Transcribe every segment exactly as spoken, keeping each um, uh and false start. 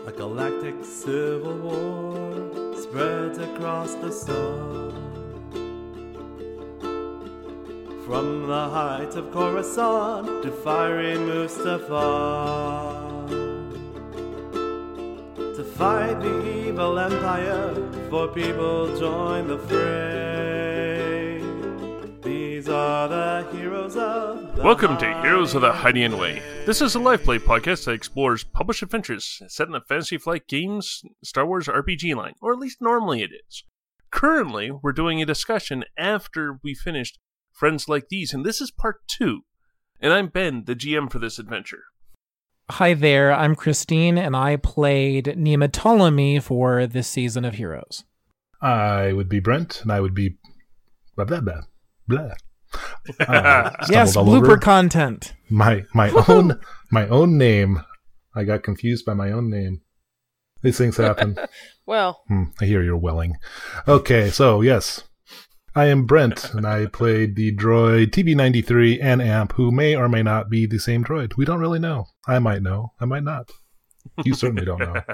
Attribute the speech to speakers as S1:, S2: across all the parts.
S1: A galactic civil war spreads across the sun. From the heights of Coruscant to fiery Mustafar, to fight the evil empire, for people join the fray. These are the heroes of the
S2: Welcome to Heroes of the Hydian Way. This is a live play podcast that explores published adventures set in the Fantasy Flight Games Star Wars R P G line, or at least normally it is. Currently, we're doing a discussion after we finished Friends Like These, and this is part two. And I'm Ben, the G M for this adventure.
S3: Hi there, I'm Christine, and I played Nema Ptolemy for this season of Heroes.
S4: I would be Brent, and I would be blah blah blah blah. Uh,
S3: yes, blooper content.
S4: My my own my own name. I got confused by my own name. These things happen.
S5: Well,
S4: hmm, I hear you're welling. Okay, so yes, I am Brent, and I played the droid T B ninety-three and Amp, who may or may not be the same droid. We don't really know. I might know. I might not. You certainly don't know.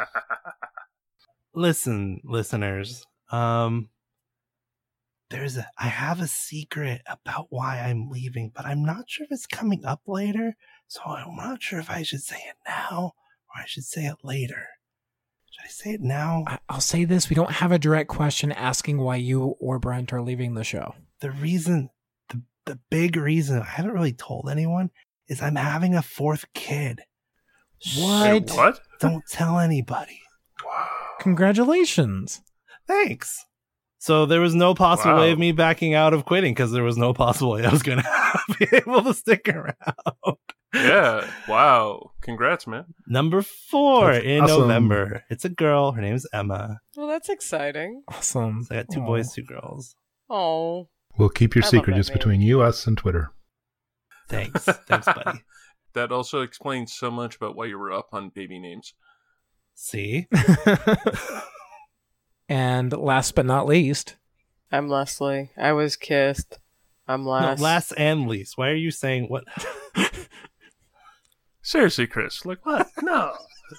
S1: Listen, listeners. Um, there's a. I have a secret about why I'm leaving, but I'm not sure if it's coming up later. So I'm not sure if I should say it now or I should say it later. Should I say it now?
S3: I- I'll say this, we don't have a direct question asking why you or Brent are leaving the show.
S1: The reason, the the big reason I haven't really told anyone is I'm having a fourth kid.
S3: What?
S2: Wait, what?
S1: Don't tell anybody.
S3: Congratulations.
S1: Thanks. So there was no possible
S2: Wow.
S1: way of me backing out of quitting because there was no possible way I was going to be able to stick around.
S2: Yeah, wow. Congrats, man.
S1: Number four
S4: That's
S1: in
S4: awesome.
S1: November. It's a girl. Her name is Emma.
S5: well, that's exciting.
S3: Awesome.
S1: So I got two
S3: Aw.
S1: boys, two girls.
S5: Oh,
S4: We'll keep your
S5: I love
S4: secret
S5: that
S4: just
S5: name.
S4: between you, us, and Twitter.
S1: Thanks. Thanks, buddy.
S2: That also explains so much about why you were up on baby names.
S1: See?
S3: And last but not least,
S5: I'm Leslie. I was kissed. I'm
S1: No,
S5: last.
S1: last and least. Why are you saying what?
S2: Seriously, Chris, like what? No.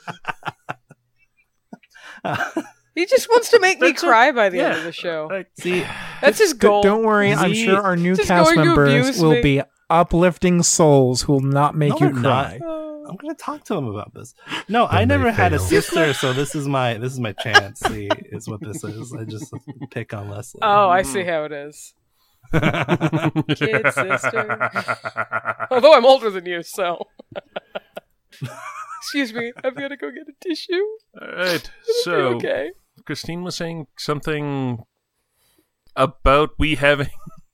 S5: He just wants to make me
S2: That's a-
S5: cry by the end
S2: yeah.
S5: of the show.
S2: Like,
S1: See,
S5: That's his
S3: d-
S5: goal.
S3: don't worry, I'm
S1: Z-
S3: sure our new
S5: just
S3: cast
S5: going to
S3: members
S5: abuse
S3: will
S5: me.
S3: be uplifting souls who will not make
S1: No,
S3: you
S1: they're
S3: cry.
S1: not.
S5: Oh.
S1: I'm gonna talk to him about this. No,
S4: Then
S1: I never
S4: they
S1: had a
S4: fail.
S1: sister, so this is my this is my chance. See, is what this is. I just pick on Leslie.
S5: Oh, I see how it is. Kid sister. Although I'm older than you, so. Excuse me, I've got to go get a tissue.
S2: all right.
S5: It'll
S2: So,
S5: be okay.
S2: Christine was saying something about we having.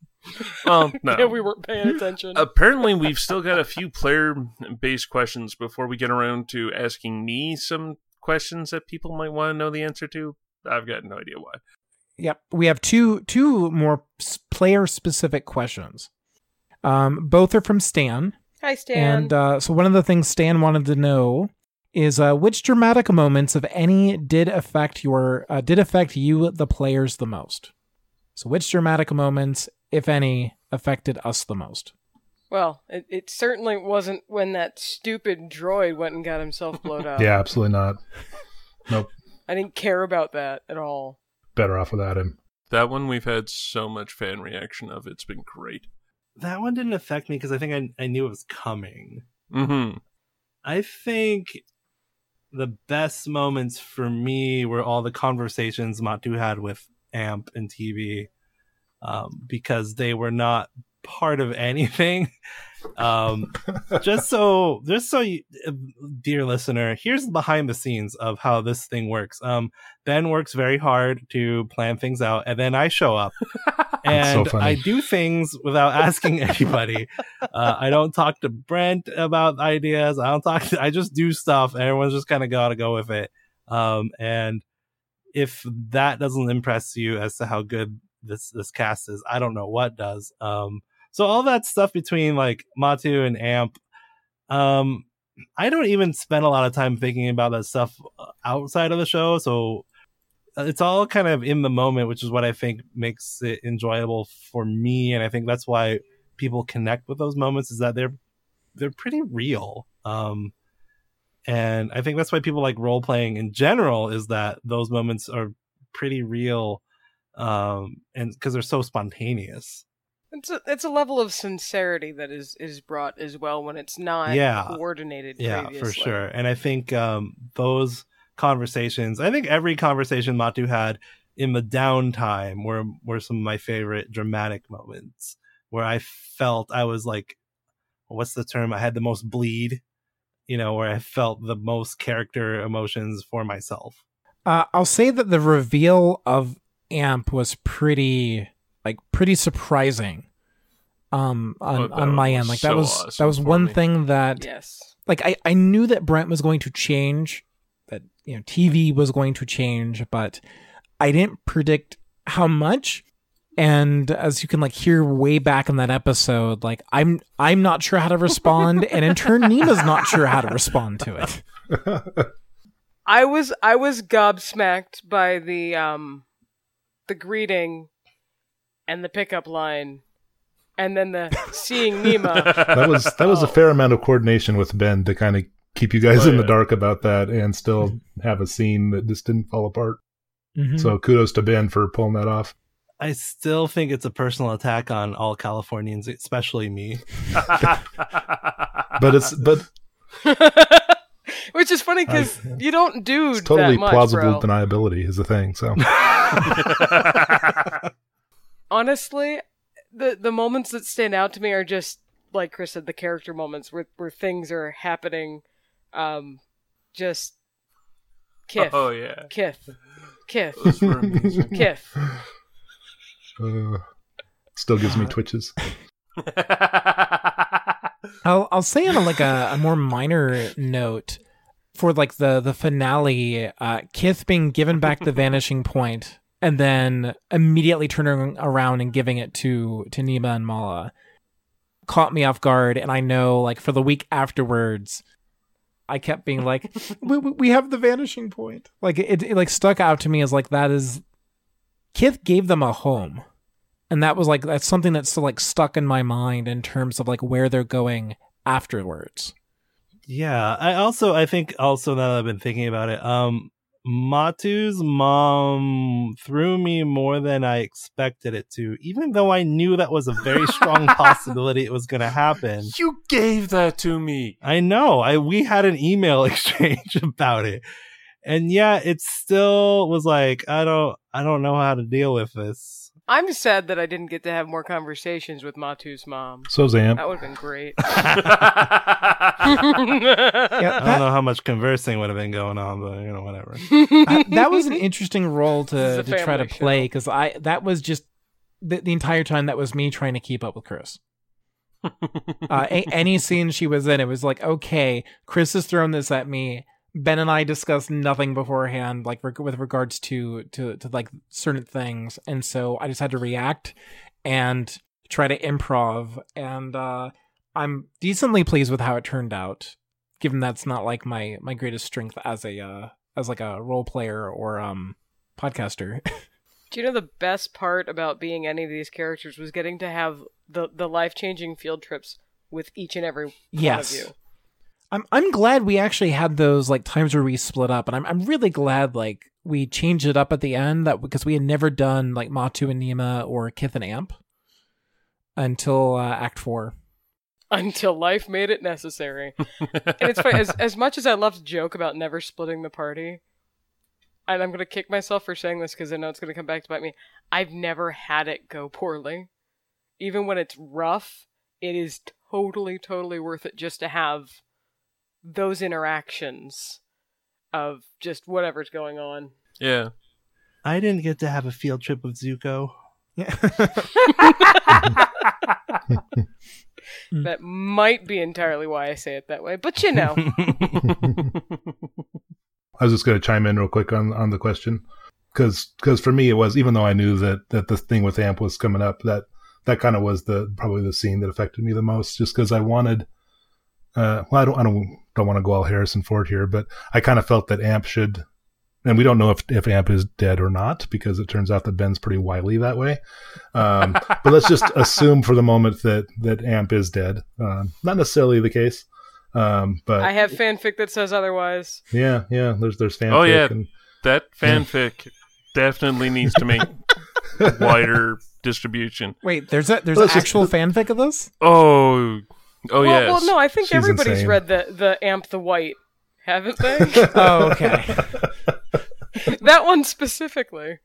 S2: Well, no.
S5: Yeah, we weren't paying attention.
S2: Apparently, we've still got a few player-based questions before we get around to asking me some questions that people might want to know the answer to. I've got no idea why.
S3: Yep, we have two two more s- player-specific questions. Um, both are from Stan.
S5: Hi, Stan.
S3: And uh, so one of the things Stan wanted to know is uh, which dramatic moments, if any, did affect your uh, did affect you, the players, the most. So which dramatic moments, if any, affected us the most?
S5: Well, it, it certainly wasn't when that stupid droid went and got himself blown up.
S4: Yeah, absolutely not. Nope.
S5: I didn't care about that at all.
S4: Better off without him.
S2: That one we've had so much fan reaction of. It's been great.
S1: That one didn't affect me because I think I I knew it was coming.
S2: Mm-hmm.
S1: I think the best moments for me were all the conversations Matu had with Amp and T V, um, because they were not part of anything. Um, just so, just so you, dear listener, here's behind the scenes of how this thing works. Um, Ben works very hard to plan things out, and then I show up. And
S4: so funny.
S1: I do things without asking anybody. Uh, I don't talk to Brent about ideas. I don't talk to, I just do stuff and everyone's just kind of got to go with it. Um, and if that doesn't impress you as to how good this, this cast is, I don't know what does. Um, so all that stuff between like Matu and Amp, um, I don't even spend a lot of time thinking about that stuff outside of the show. So it's all kind of in the moment, which is what I think makes it enjoyable for me. And I think that's why people connect with those moments, is that they're, they're pretty real. Um, And I think that's why people like role playing in general, is that those moments are pretty real, um, and because they're so spontaneous.
S5: It's a, it's a level of sincerity that is, is brought as well when it's not
S1: Yeah.
S5: coordinated
S1: Yeah,
S5: previously.
S1: for sure. And I think um, those conversations, I think every conversation Matu had in the downtime were, were some of my favorite dramatic moments, where I felt I was like, what's the term? I had the most bleed, you know, where I felt the most character emotions for myself.
S3: Uh, I'll say that the reveal of Amp was pretty, like, pretty surprising. Um, on,
S2: Oh,
S3: on my end, like that
S2: so
S3: was
S2: awesome
S3: that was
S2: for
S3: one
S2: me.
S3: thing that,
S5: Yes.
S3: like, I I knew that Brent was going to change, that you know T V was going to change, but I didn't predict how much. And as you can like hear way back in that episode, like I'm I'm not sure how to respond, and in turn Nima's not sure how to respond to it.
S5: I was I was gobsmacked by the um the greeting and the pickup line, and then the seeing Nima.
S4: That was that was a fair amount of coordination with Ben to kind of keep you guys
S2: Oh,
S4: in the
S2: yeah.
S4: dark about that and still have a scene that just didn't fall apart.
S3: Mhm.
S4: So kudos to Ben for pulling that off.
S1: I still think it's a personal attack on all Californians, especially me.
S4: But it's but
S5: Which is funny because
S4: I-
S5: you don't do
S4: it's totally
S5: that much,
S4: plausible
S5: bro.
S4: deniability is the thing. So
S5: Honestly, the the moments that stand out to me are just like Chris said, the character moments where where things are happening. Um, just Kith,
S2: Oh yeah.
S5: Kith, Kith,
S2: Those were amazing.
S5: Kith.
S4: uh, still gives me twitches.
S3: I'll I'll say on a, like a, a more minor note for like the the finale, uh, Kith being given back the vanishing point and then immediately turning around and giving it to to Nima and Mala caught me off guard, and I know like for the week afterwards, I kept being like, we, we we have the vanishing point. Like it, it like stuck out to me as like that is Kith gave them a home. And that was like, that's something that's still like stuck in my mind in terms of like where they're going afterwards.
S1: Yeah, I also I think also now that I've been thinking about it, um, Matu's mom threw me more than I expected it to, even though I knew that was a very strong possibility it was going to happen.
S2: You gave that to me.
S1: I know. I we had an email exchange about it, and yeah, it still was like I don't I don't know how to deal with this.
S5: I'm sad that I didn't get to have more conversations with Matu's mom.
S4: So's Amp.
S5: That would have been great.
S3: Yeah,
S1: I don't
S3: that,
S1: know how much conversing would have been going on, but you know, whatever.
S3: I- that was an interesting role
S5: This
S3: to,
S5: is a
S3: to try to
S5: family
S3: play
S5: show.
S3: because I that was just the, the entire time that was me trying to keep up with Chris. Uh, a, any scene she was in, it was like, okay, Chris has thrown this at me. Ben and I discussed nothing beforehand, like reg- with regards to, to to like certain things, and so I just had to react and try to improv. And uh, I'm decently pleased with how it turned out, given that's not like my my greatest strength as a uh, as like a role player or um podcaster.
S5: Do you know the best part about being any of these characters was getting to have the, the life-changing field trips with each and every one
S3: Yes.
S5: of you?
S3: I'm I'm glad we actually had those like times where we split up, and I'm I'm really glad like we changed it up at the end that because we had never done like Matu and Nima or Kith and Amp until uh, Act Four.
S5: Until life made it necessary. And it's funny, as, as much as I love to joke about never splitting the party, and I'm going to kick myself for saying this because I know it's going to come back to bite me, I've never had it go poorly. Even when it's rough, it is totally, totally worth it just to have those interactions of just whatever's going on.
S2: Yeah.
S1: I didn't get to have a field trip with Zuko.
S5: That might be entirely why I say it that way, but you know.
S4: I was just going to chime in real quick on, on the question because for me it was, even though I knew that, that the thing with Amp was coming up, that that kind of was the probably the scene that affected me the most, just because I wanted. Uh, well, I don't I don't don't want to go all Harrison Ford here, but I kind of felt that Amp should, and we don't know if if Amp is dead or not because it turns out that Ben's pretty wily that way. Um, but let's just assume for the moment that that Amp is dead. Uh, not necessarily the case. Um, but
S5: I have fanfic that says otherwise.
S4: yeah, yeah. There's there's fanfic.
S2: Oh, yeah.
S4: and
S2: That fanfic definitely needs to make wider distribution.
S3: Wait, there's a there's
S4: Well, it's just-
S3: actual fanfic of this?
S2: Oh, oh
S5: well,
S2: yes.
S5: well, no, I think
S4: She's
S5: everybody's
S4: insane.
S5: read the the Amp the White, haven't they?
S3: Oh, okay.
S5: That one specifically.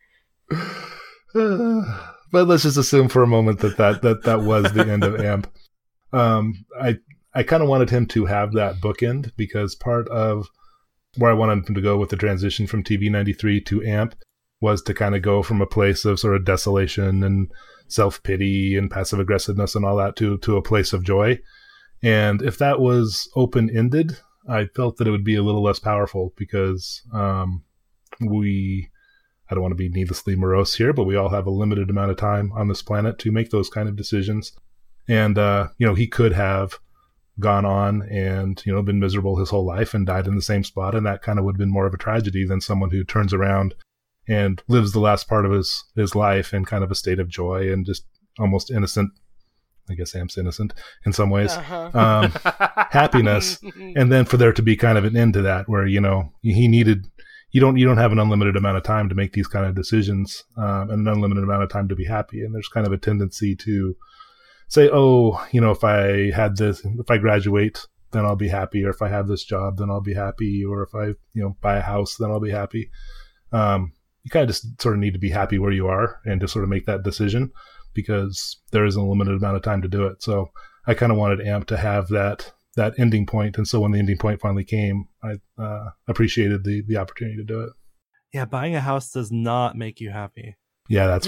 S4: But let's just assume for a moment that that, that, that was the end of Amp. Um, I I kind of wanted him to have that bookend because part of where I wanted him to go with the transition from T V ninety-three to Amp was to kind of go from a place of sort of desolation and self-pity and passive aggressiveness and all that to to a place of joy. And if that was open-ended, I felt that it would be a little less powerful because um, we, I don't want to be needlessly morose here, but we all have a limited amount of time on this planet to make those kind of decisions. And, uh, you know, he could have gone on and, you know, been miserable his whole life and died in the same spot. And that kind of would have been more of a tragedy than someone who turns around and lives the last part of his, his life in kind of a state of joy and just almost innocent. I guess Amp's innocent in some ways.
S5: Uh-huh.
S4: Um, happiness. And then for there to be kind of an end to that where, you know, he needed, you don't, you don't have an unlimited amount of time to make these kind of decisions, um, and an unlimited amount of time to be happy. And there's kind of a tendency to say, oh, you know, if I had this, if I graduate, then I'll be happy. Or if I have this job, then I'll be happy. Or if I, you know, buy a house, then I'll be happy. Um, you kind of just sort of need to be happy where you are and to sort of make that decision because there is a limited amount of time to do it. So I kind of wanted Amp to have that, that ending point. And so when the ending point finally came, I uh, appreciated the, the opportunity to do it.
S1: Yeah, buying a house does not make you happy.
S4: Yeah, that's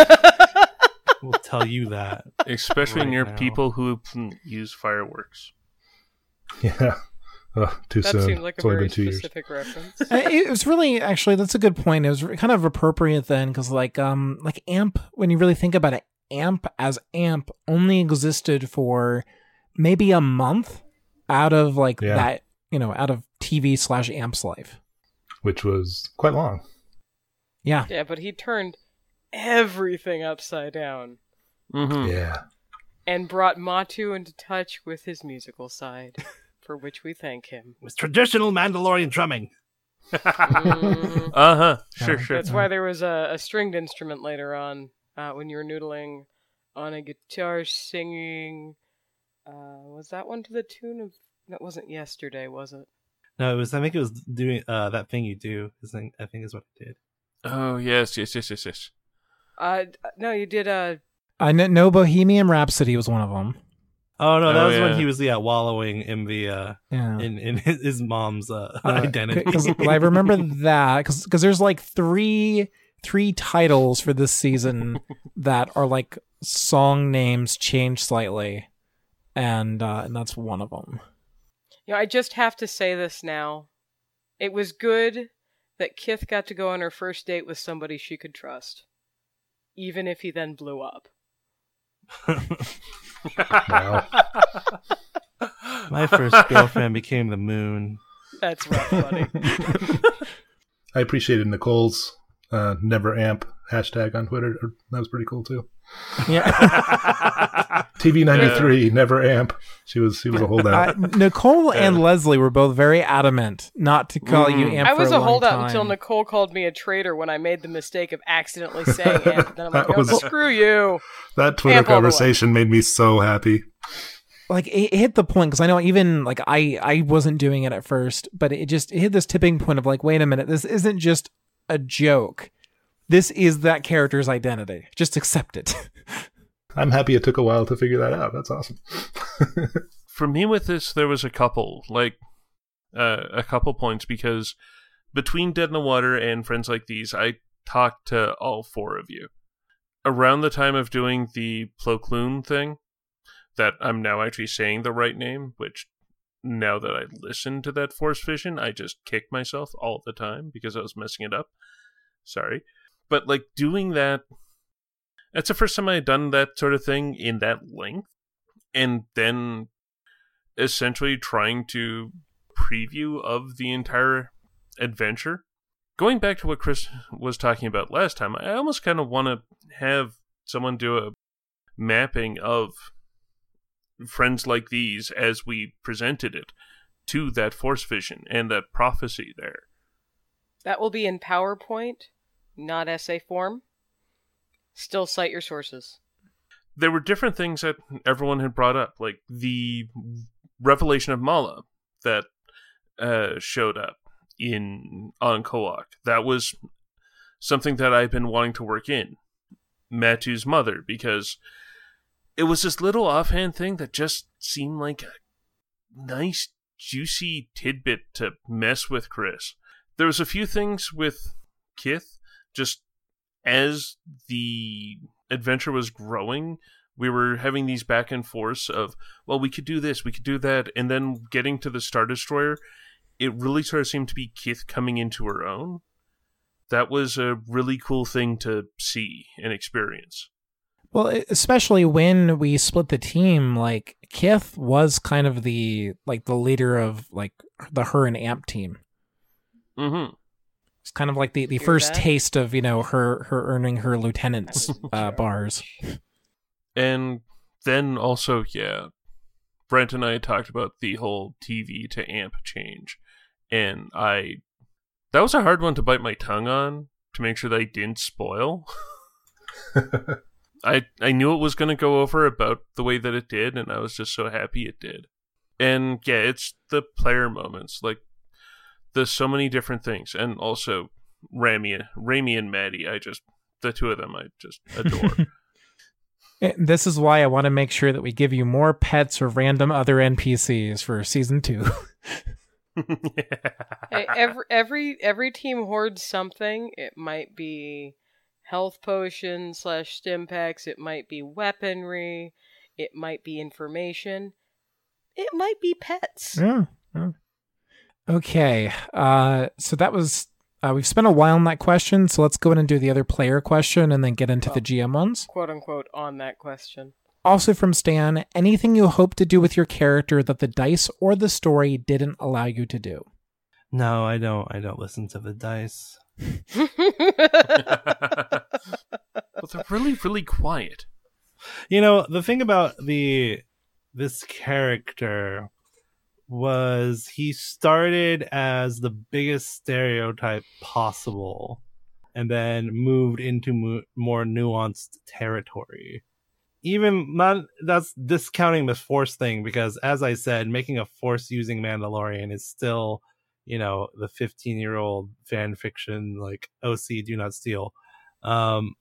S1: We'll tell you that.
S2: Especially
S1: right
S2: near
S1: now.
S2: people who mm, use fireworks.
S4: yeah. Uh, too
S5: That
S4: soon.
S5: seemed like
S4: It's
S5: a
S4: only
S5: very
S4: been two years.
S5: specific reference.
S3: Uh, it was really actually that's a good point. It was kind of appropriate then because like um like Amp, when you really think about it, Amp as Amp only existed for maybe a month out of like
S4: Yeah.
S3: that, you know, out of T V slash Amp's life.
S4: Which was quite long.
S3: Yeah.
S5: Yeah, but he turned everything upside down
S2: Mm-hmm.
S4: Yeah.
S5: and brought Matu into touch with his musical side, for which we thank him.
S1: With traditional Mandalorian drumming.
S5: Mm,
S2: Uh huh. Sure,
S3: Yeah.
S2: sure.
S5: that's why there was a, a stringed instrument later on uh, when you were noodling on a guitar singing. Uh, was that one to the tune of? That wasn't Yesterday, was it?
S1: No, it was. I think it was doing uh, that thing you do. Is thing, I think is what it did.
S2: Oh yes, yes, yes, yes, yes.
S5: Uh, no, you did. Uh,
S3: I know no Bohemian Rhapsody was one of them.
S1: Oh no, that
S2: Oh,
S1: was
S2: yeah.
S1: when he was yeah wallowing in the uh,
S3: Yeah.
S1: in in his, his mom's uh,
S3: Uh,
S1: identity.
S3: Because I remember that because because there's like three three titles for this season that are like song names changed slightly, and uh, and that's one of them.
S5: you know, I just have to say this now. It was good that Kith got to go on her first date with somebody she could trust, even if he then blew up.
S4: Wow.
S1: My first girlfriend became the moon.
S5: That's rough, buddy.
S4: I appreciated Nicole's uh, never amp hashtag on Twitter. That was pretty cool too.
S3: Yeah.
S4: T V ninety-three, never amp. She was she was a holdout.
S3: Uh, Nicole and Leslie were both very adamant not to call you
S2: Mm.
S3: Amp.
S5: I was
S3: for
S5: a
S3: long
S5: holdout
S3: time.
S5: until Nicole called me a traitor when I made the mistake of accidentally saying it. Then I'm like,
S4: That
S5: no,
S4: was-
S5: screw you.
S4: That Twitter
S5: Amp all the way.
S4: conversation made me so happy.
S3: Like it hit the point because I know even like I I wasn't doing it at first, but it just it hit this tipping point of like, wait a minute, this isn't just a joke. This is that character's identity. Just accept it.
S4: I'm happy it took a while to figure that out. That's awesome.
S2: For me with this, there was a couple, like, uh, a couple points, because between Dead in the Water and Friends Like These, I talked to all four of you. Around the time of doing the Plo Koon thing, that I'm now actually saying the right name, which now that I listen to that Force Vision, I just kick myself all the time because I was messing it up. Sorry. But, like, doing that, that's the first time I had done that sort of thing in that length. And then essentially trying to preview of the entire adventure. Going back to what Chris was talking about last time, I almost kind of want to have someone do a mapping of friends like these as we presented it to that Force vision and that prophecy there.
S5: That will be in PowerPoint, not essay form. Still cite your sources.
S2: There were different things that everyone had brought up, like the revelation of Mala that uh, showed up in on Koak. That was something that I've been wanting to work in. Matu's mother, because it was this little offhand thing that just seemed like a nice, juicy tidbit to mess with Chris. There was a few things with Kith, just as the adventure was growing, we were having these back and forths of, well, we could do this, we could do that, and then getting to the Star Destroyer, it really sort of seemed to be Kith coming into her own. That was a really cool thing to see and experience.
S3: Well, especially when we split the team, like Kith was kind of the like the leader of like the her and Amp team.
S2: Mm-hmm.
S3: It's kind of like the, the
S5: Hear
S3: first
S5: that?
S3: taste of, you know, her her earning her lieutenant's uh, bars.
S2: And then also, yeah, Brent and I talked about the whole T V to Amp change, and I that was a hard one to bite my tongue on to make sure that I didn't spoil. I I knew it was going to go over about the way that it did, and I was just so happy it did. And yeah, it's the player moments. Like, there's so many different things. And also, Rami, Rami and Maddie, I just, the two of them, I just adore.
S3: This is why I want to make sure that we give you more pets or random other N P Cs for season two.
S5: Hey, every every every team hoards something. It might be health potions slash stim packs. It might be weaponry. It might be information. It might be pets.
S3: Yeah. yeah. Okay. Uh, so that was. Uh, we've spent a while on that question, so let's go in and do the other player question, and then get into
S5: Oh.
S3: the G M ones.
S5: Quote unquote on that question.
S3: Also from Stan, anything you hope to do with your character that the dice or the story didn't allow you to do?
S1: No, I don't. I don't listen to the dice.
S2: But they're really, really quiet.
S1: You know, the thing about the this character was he started as the biggest stereotype possible and then moved into mo- more nuanced territory. Even not that's discounting the Force thing, because as I said, making a Force using Mandalorian is still, you know, the fifteen year old fan fiction, like O C Do Not Steal. Um,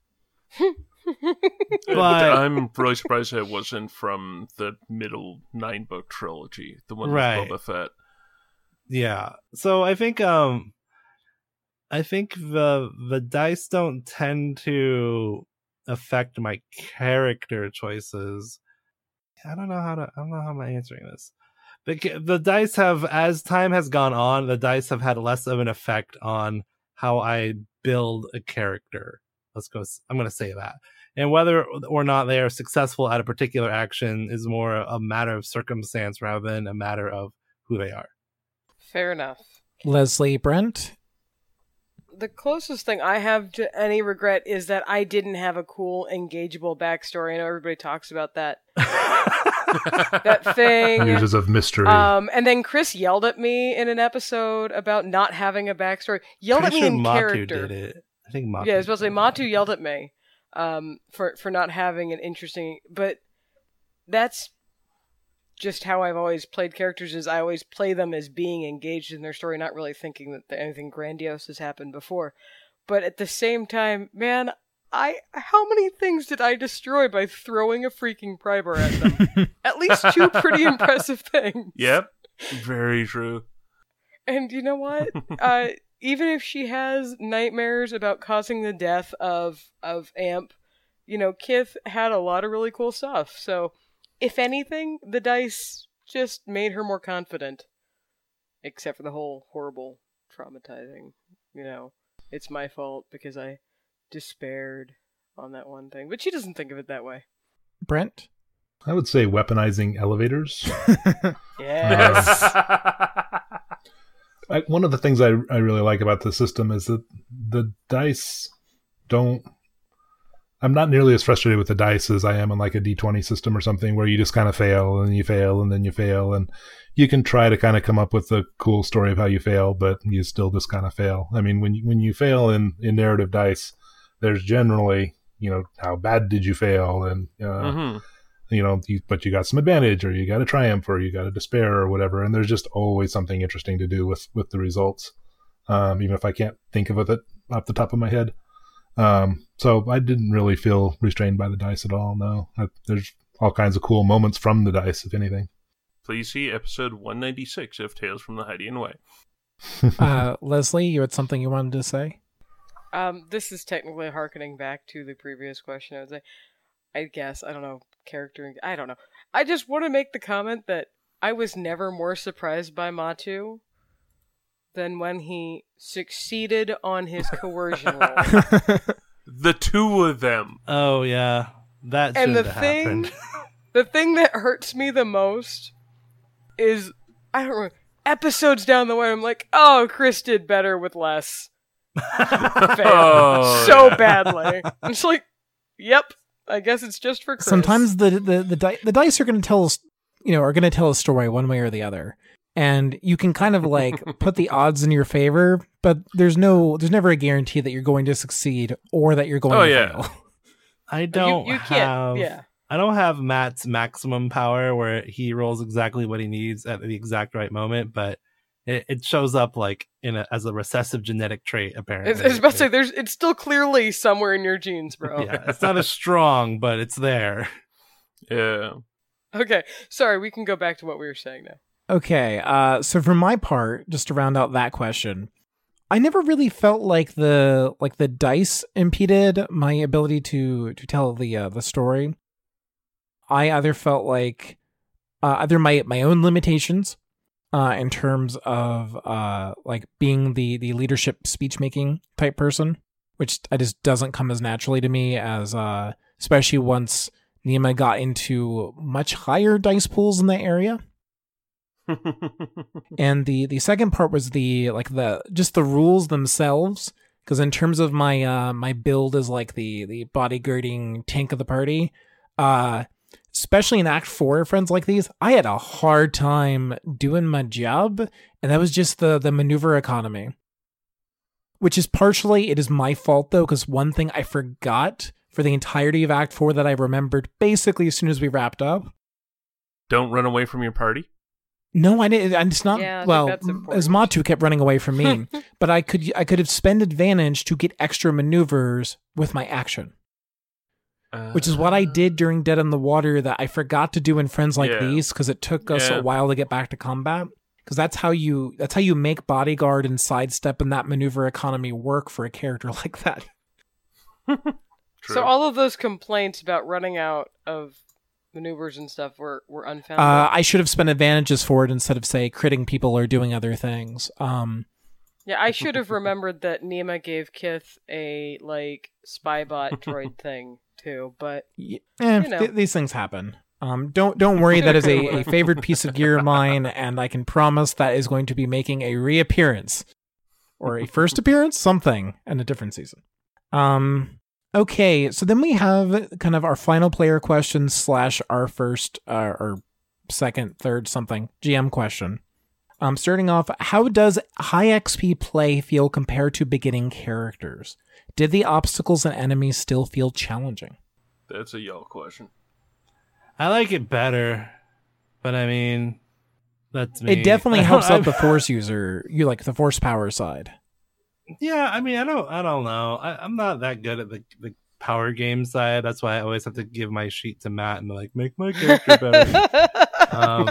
S1: but
S2: I'm really surprised that it wasn't from the middle nine book trilogy, the one
S1: Right.
S2: with Boba Fett.
S1: yeah, so I think um, I think the the dice don't tend to affect my character choices. I don't know how to. I don't know how I'm answering this. The the dice have, as time has gone on, the dice have had less of an effect on how I build a character. Let's go. I'm going to say that. And whether or not they are successful at a particular action is more a matter of circumstance rather than a matter of who they are.
S5: Fair enough.
S3: Leslie, Brent?
S5: The closest thing I have to any regret is that I didn't have a cool, engageable backstory. I know everybody talks about that that thing.
S4: Uses of mystery.
S5: Um, and then Chris yelled at me in an episode about not having a backstory. Yelled
S1: Pretty
S5: at me
S1: sure
S5: in
S1: Matu
S5: character.
S1: did it. I think Matu.
S5: Yeah, I was supposed to say
S1: did it.
S5: Matu yelled at me um, for for not having an interesting. But that's just how I've always played characters. Is I always play them as being engaged in their story, not really thinking that anything grandiose has happened before. But at the same time, man, I how many things did I destroy by throwing a freaking Priber at them? At least two pretty impressive things.
S2: Yep, very true.
S5: And you know what? uh, even if she has nightmares about causing the death of of Amp, you know, Kith had a lot of really cool stuff. So, if anything, the dice just made her more confident. Except for the whole horrible, traumatizing, you know, it's my fault because I despaired on that one thing. But she doesn't think of it that way.
S3: Brent?
S4: I would say weaponizing elevators.
S5: Yes.
S4: I, one of the things I, I really like about the system is that the dice don't I'm not nearly as frustrated with the dice as I am on like a D twenty system or something where you just kind of fail and you fail and then you fail and you can try to kind of come up with a cool story of how you fail, but you still just kind of fail. I mean, when you, when you fail in, in narrative dice, there's generally, you know, how bad did you fail and, uh, mm-hmm. you know, you, but you got some advantage or you got a triumph or you got a despair or whatever. And there's just always something interesting to do with, with the results. Um, even if I can't think of it off the top of my head. Um, so I didn't really feel restrained by the dice at all. No, I, there's all kinds of cool moments from the dice, if anything.
S2: Please see episode one ninety-six of Tales from the Hydian Way.
S3: uh, Leslie, you had something you wanted to say?
S5: Um, this is technically harkening back to the previous question. I would say, I guess, I don't know, character, I don't know. I just want to make the comment that I was never more surprised by Matu than when he succeeded on his coercion roll.
S2: The two of them.
S1: Oh, yeah. That
S5: and
S1: shouldn't
S5: the
S1: have
S5: thing,
S1: happened.
S5: The thing that hurts me the most is, I don't know, episodes down the way, I'm like, oh, Chris did better with less.
S2: Oh,
S5: so
S2: yeah.
S5: badly. I'm just like, yep, I guess it's just for Chris.
S3: Sometimes the the the, di- the dice are going to tell us, you know, are going to tell a story one way or the other. And you can kind of like put the odds in your favor, but there's no, there's never a guarantee that you're going to succeed or that you're going
S2: oh,
S3: to
S2: yeah.
S3: fail.
S1: I don't
S5: you, you
S1: have,
S5: can't, yeah.
S1: I don't have Matt's maximum power where he rolls exactly what he needs at the exact right moment, but it, it shows up like in a, as a recessive genetic trait, apparently.
S5: I was about to say, there's, it's still clearly somewhere in your genes, bro.
S1: Yeah, it's not as strong, but it's there.
S2: Yeah.
S5: Okay, sorry, we can go back to what we were saying now.
S3: Okay, uh, so for my part, just to round out that question, I never really felt like the like the dice impeded my ability to to tell the uh, the story. I either felt like uh, either my my own limitations uh, in terms of uh, like being the the leadership speech making type person, which I just doesn't come as naturally to me as uh, especially once Nima got into much higher dice pools in the area. And the the second part was the like the just the rules themselves, because in terms of my uh my build as like the the bodyguarding tank of the party, uh especially in Act Four friends like these, I had a hard time doing my job, and that was just the the maneuver economy, which is partially it is my fault though, because one thing I forgot for the entirety of Act Four that I remembered basically as soon as we wrapped up.
S2: Don't run away from your party.
S3: No, I didn't. And it's not.
S5: Yeah, I think
S3: well,
S5: that's important.
S3: as Matu kept running away from me, but I could I could have spent advantage to get extra maneuvers with my action,
S2: Uh,
S3: which is what I did during Dead in the Water that I forgot to do in Friends Like
S2: Yeah.
S3: These because it took us
S2: Yeah.
S3: a while to get back to combat. Because that's how you that's how you make bodyguard and sidestep and that maneuver economy work for a character like that.
S2: True.
S5: So all of those complaints about running out of maneuvers and stuff were, were unfounded.
S3: Uh, I should have spent advantages for it instead of say critting people or doing other things. Um,
S5: yeah, I should have remembered that Nima gave Kith a, like, spybot droid thing, too, but...
S3: y- eh,
S5: You know.
S3: th- these things happen. Um, don't don't worry. That is a, a favored piece of gear of mine, and I can promise that is going to be making a reappearance or a first appearance, something, in a different season. Um, okay, so then we have kind of our final player question slash our first uh, or second, third, something G M question. Um, starting off, how does high X P play feel compared to beginning characters? Did the obstacles and enemies still feel challenging?
S2: That's a y'all question.
S1: I like it better, but I mean, that's me.
S3: It definitely
S1: I don't-
S3: helps out
S1: I'm-
S3: the force user. You like the force power side.
S1: Yeah, I mean, I don't, I don't know. I, I'm not that good at the the power game side. That's why I always have to give my sheet to Matt and be like, make my character better. um,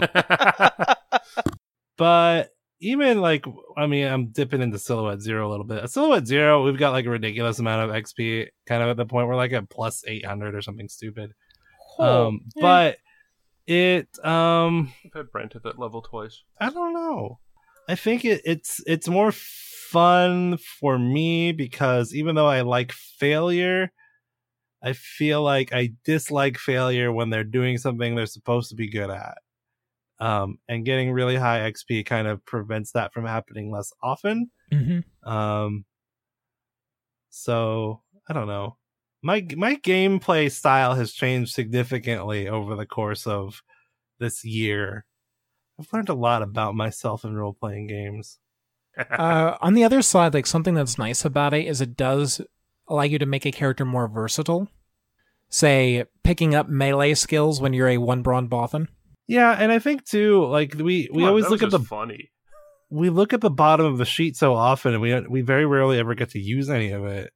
S1: but even like, I mean, I'm dipping into Silhouette Zero a little bit. At Silhouette Zero, we've got like a ridiculous amount of X P, kind of at the point where like at plus eight hundred or something stupid.
S5: Oh,
S1: um,
S5: yeah.
S1: but it, um,
S2: I've had Brent at that level twice.
S1: I don't know. I think it, it's it's more fun for me because even though I like failure, I feel like I dislike failure when they're doing something they're supposed to be good at. Um, and getting really high X P kind of prevents that from happening less often.
S3: Mm-hmm.
S1: Um, so I don't know. my my gameplay style has changed significantly over the course of this year. I've learned a lot about myself in role playing games.
S3: Uh, on the other side, like something that's nice about it is it does allow you to make a character more versatile. Say, picking up melee skills when you're a one brawn Bothan.
S1: Yeah, and I think too, like we, we
S2: Come on,
S1: always
S2: that
S1: look
S2: was
S1: at
S2: just
S1: the
S2: funny.
S1: we look at the bottom of the sheet so often, and we we very rarely ever get to use any of it.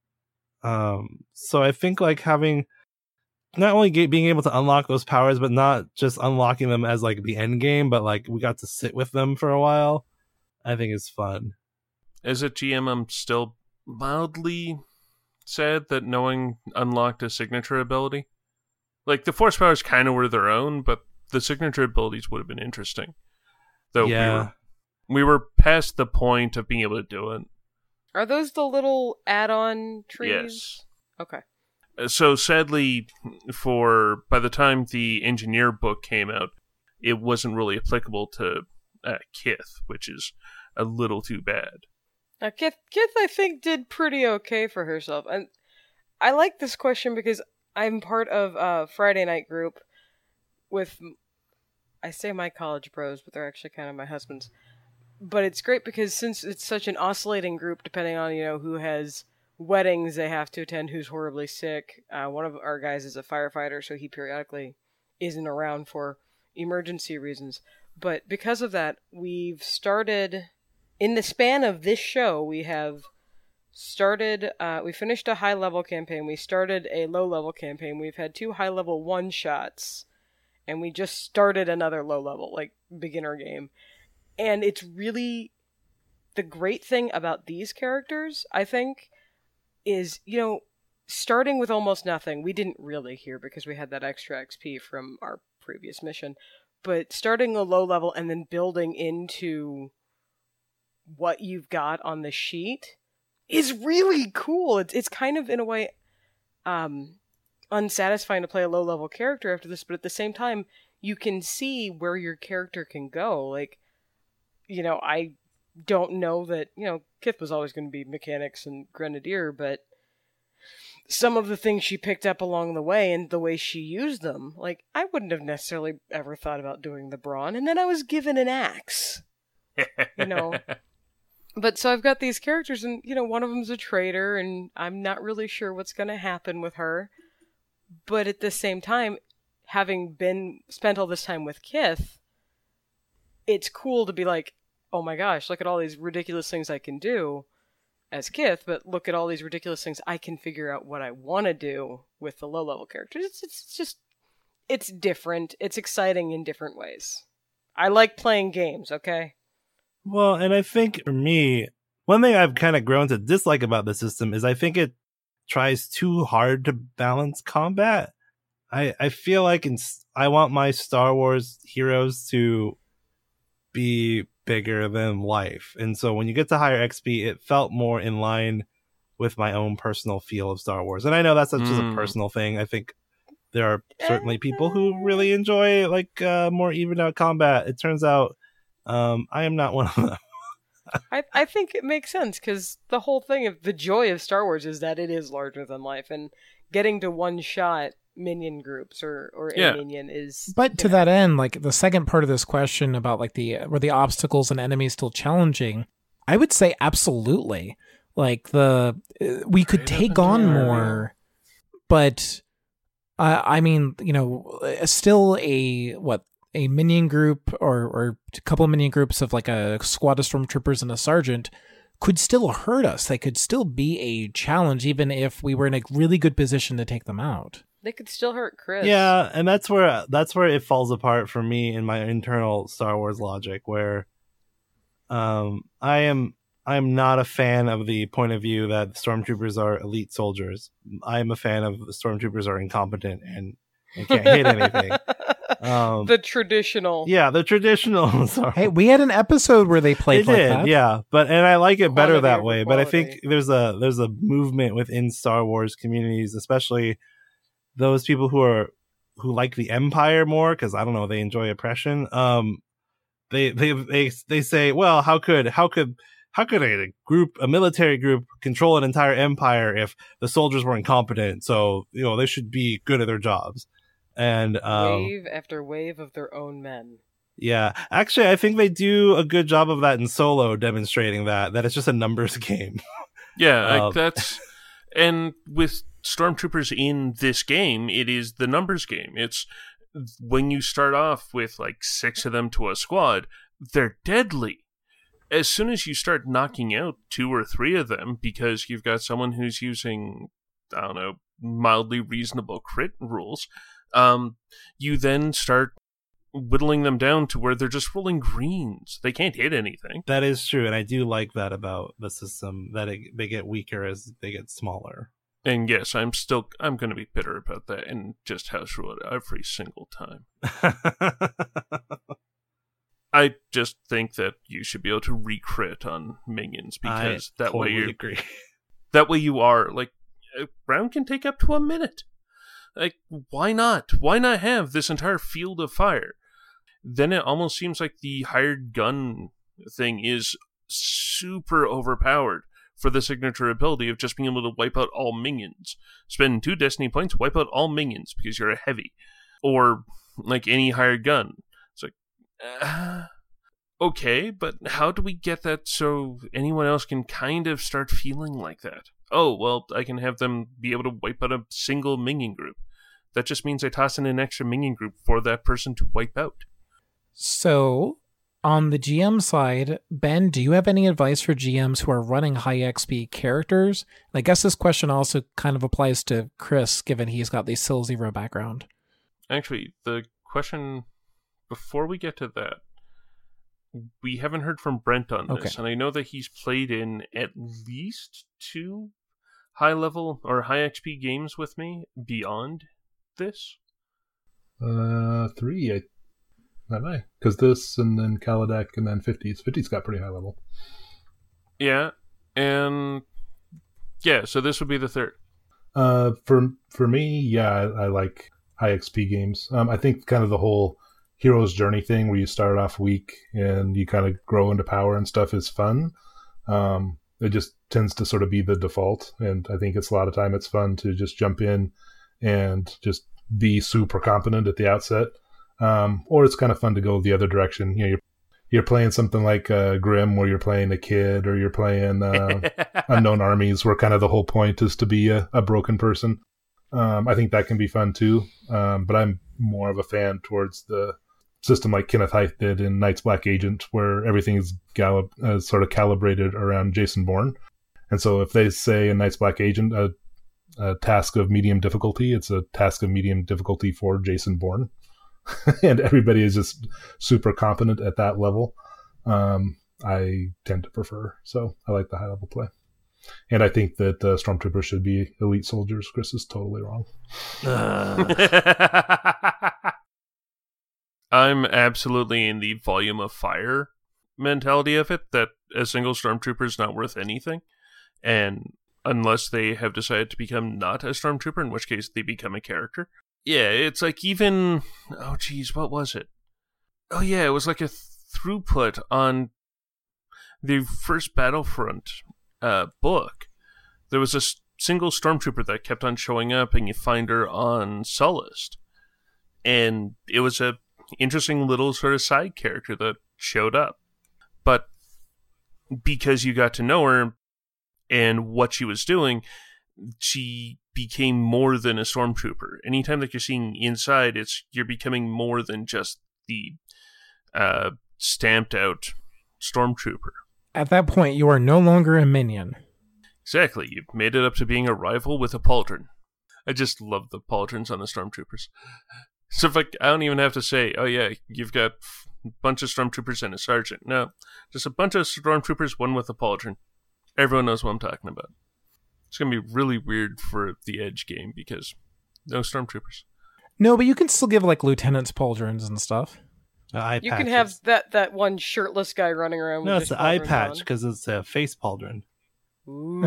S1: Um, so I think like having not only get, being able to unlock those powers, but not just unlocking them as like the end game, but like we got to sit with them for a while. I think is fun.
S2: As a G M, I'm still mildly sad that knowing unlocked a signature ability. Like the force powers kind of were their own, but the signature abilities would have been interesting. Though
S1: Yeah.
S2: we were we were past the point of being able to do it.
S5: Are those the little add-on trees?
S2: Yes.
S5: Okay.
S2: Uh, So sadly, for by the time the engineer book came out, it wasn't really applicable to uh, Kith, which is a little too bad.
S5: Now, Kith, Kith, I think, did pretty okay for herself. And I like this question because I'm part of a Friday night group with, I say my college bros, but they're actually kind of my husbands. But it's great because since it's such an oscillating group, depending on, you know, who has weddings they have to attend, who's horribly sick. Uh, one of our guys is a firefighter, so he periodically isn't around for emergency reasons. But because of that, we've started, in the span of this show, we have started, uh, we finished a high-level campaign, we started a low-level campaign, we've had two high-level one-shots, and we just started another low-level, like, beginner game. And it's really, the great thing about these characters, I think, is, you know, starting with almost nothing, we didn't really here because we had that extra X P from our previous mission, but starting a low level and then building into what you've got on the sheet is really cool. It's it's kind of, in a way, um, unsatisfying to play a low level character after this, but at the same time, you can see where your character can go. Like, you know, I don't know that, you know, Kith was always going to be mechanics and grenadier, but some of the things she picked up along the way and the way she used them, like, I wouldn't have necessarily ever thought about doing the brawn, and then I was given an axe, you know. But so I've got these characters, and, you know, one of them's a traitor, and I'm not really sure what's going to happen with her, but at the same time, having been spent all this time with Kith, it's cool to be like, oh my gosh, look at all these ridiculous things I can do as Kith, but look at all these ridiculous things I can figure out what I want to do with the low-level characters. It's, it's just, it's different. It's exciting in different ways. I like playing games, okay?
S1: Well, and I think for me, one thing I've kind of grown to dislike about the system is I think it tries too hard to balance combat. I, I feel like in, I want my Star Wars heroes to be bigger than life. And so when you get to higher X P, it felt more in line with my own personal feel of Star Wars. And I know that's just mm. a personal thing. I think there are certainly people who really enjoy like uh, more even out combat. It turns out um, I am not one of them.
S5: I, I think it makes sense because the whole thing of the joy of Star Wars is that it is larger than life, and getting to one shot minion groups or or
S2: yeah.
S5: a minion is.
S3: But to know. that end, like the second part of this question about like the were the obstacles and enemies still challenging, I would say absolutely. Like the we could take on more, but uh, I mean, you know, still a what a minion group or or a couple of minion groups of like a squad of stormtroopers and a sergeant could still hurt us. They could still be a challenge, even if we were in a really good position to take them out.
S5: They could still hurt Chris.
S1: Yeah, and that's where that's where it falls apart for me in my internal Star Wars logic, where um, I am I am not a fan of the point of view that stormtroopers are elite soldiers. I am a fan of the stormtroopers are incompetent and, and can't hit anything. Um,
S5: the traditional,
S1: yeah, the traditional. Sorry.
S3: Hey, we had an episode where they played
S1: they
S3: like
S1: did,
S3: that.
S1: Yeah, but and I like it
S5: Quality
S1: better that
S5: over
S1: way.
S5: quality.
S1: But I think there's a there's a movement within Star Wars communities, especially those people who are who like the Empire more because I don't know, they enjoy oppression. Um, they they they they say, well, how could how could how could a group, a military group, control an entire empire if the soldiers were incompetent? So, you know, they should be good at their jobs. And um,
S5: wave after wave of their own men.
S1: Yeah, actually, I think they do a good job of that in Solo, demonstrating that that it's just a numbers game.
S2: Yeah,
S1: Um,
S2: like that's and with stormtroopers in this game, it is the numbers game. It's when you start off with like six of them to a squad, they're deadly. As soon as you start knocking out two or three of them because you've got someone who's using, I don't know, mildly reasonable crit rules, um, you then start whittling them down to where they're just rolling greens. They can't hit anything.
S1: That is true, and I do like that about the system, that it, they get weaker as they get smaller.
S2: And yes, I'm still I'm going to be bitter about that and just house rule it every single time. I just think that you should be able to recrit on minions because
S1: I
S2: that
S1: totally
S2: way you
S1: agree.
S2: that way you are like a round can take up to a minute. Like why not? Why not have this entire field of fire? Then it almost seems like the hired gun thing is super overpowered for the signature ability of just being able to wipe out all minions. Spend two destiny points, wipe out all minions because you're a heavy. Or like any hired gun. It's like, uh, okay, but how do we get that so anyone else can kind of start feeling like that? Oh, well, I can have them be able to wipe out a single minion group. That just means I toss in an extra minion group for that person to wipe out.
S3: So, on the G M side, Ben, do you have any advice for G Ms who are running high X P characters? And I guess this question also kind of applies to Chris, given he's got the Sil Zero background.
S2: Actually, the question, before we get to that, we haven't heard from Brent on this,
S3: Okay.
S2: and I know that he's played in at least two high-level or high-X P games with me beyond this.
S4: Uh, three, I Have I? Because this, and then Kaladeck, and then fifties. fifties got pretty high level.
S2: Yeah, and yeah, so this would be the third.
S4: Uh, for for me, yeah, I, I like high X P games. Um, I think kind of the whole hero's journey thing, where you start off weak and you kind of grow into power and stuff, is fun. Um, it just tends to sort of be the default, and I think it's a lot of time it's fun to just jump in and just be super competent at the outset. Um, or it's kind of fun to go the other direction. You know, you're you're playing something like uh, Grim, where you're playing a kid, or you're playing uh, Unknown Armies, where kind of the whole point is to be a, a broken person. Um, I think that can be fun too. Um, but I'm more of a fan towards the system like Kenneth Hythe did in Night's Black Agent, where everything is gal- uh, sort of calibrated around Jason Bourne. And so if they say in Night's Black Agent a, a task of medium difficulty, it's a task of medium difficulty for Jason Bourne. And everybody is just super competent at that level. Um, I tend to prefer. So I like the high level play. And I think that uh, Stormtroopers should be elite soldiers. Chris is totally wrong.
S2: I'm absolutely in the volume of fire mentality of it, that a single Stormtrooper is not worth anything. And unless they have decided to become not a Stormtrooper, in which case they become a character. Yeah, it's like even, oh geez, what was it? Oh yeah, it was like a throughput on the first Battlefront uh, book. There was a s- single Stormtrooper that kept on showing up, and you find her on Sullust. And it was a interesting little sort of side character that showed up. But because you got to know her and what she was doing, she became more than a Stormtrooper. Anytime that you're seeing inside, it's you're becoming more than just the uh, stamped out Stormtrooper.
S3: At that point, you are no longer a minion.
S2: Exactly. You've made it up to being a rival with a pauldron. I just love the pauldrons on the Stormtroopers. So if I, I don't even have to say, oh yeah, you've got a bunch of Stormtroopers and a sergeant. No, just a bunch of Stormtroopers, one with a pauldron. Everyone knows what I'm talking about. It's going to be really weird for the Edge game because no Stormtroopers.
S3: No, but you can still give like lieutenants pauldrons and stuff.
S1: Uh, eye
S5: You
S1: patches.
S5: can have that, that one shirtless guy running around with
S1: No,
S5: his
S1: it's the eye
S5: pauldron
S1: patch
S5: on.
S1: because it's a face pauldron.
S5: Ooh.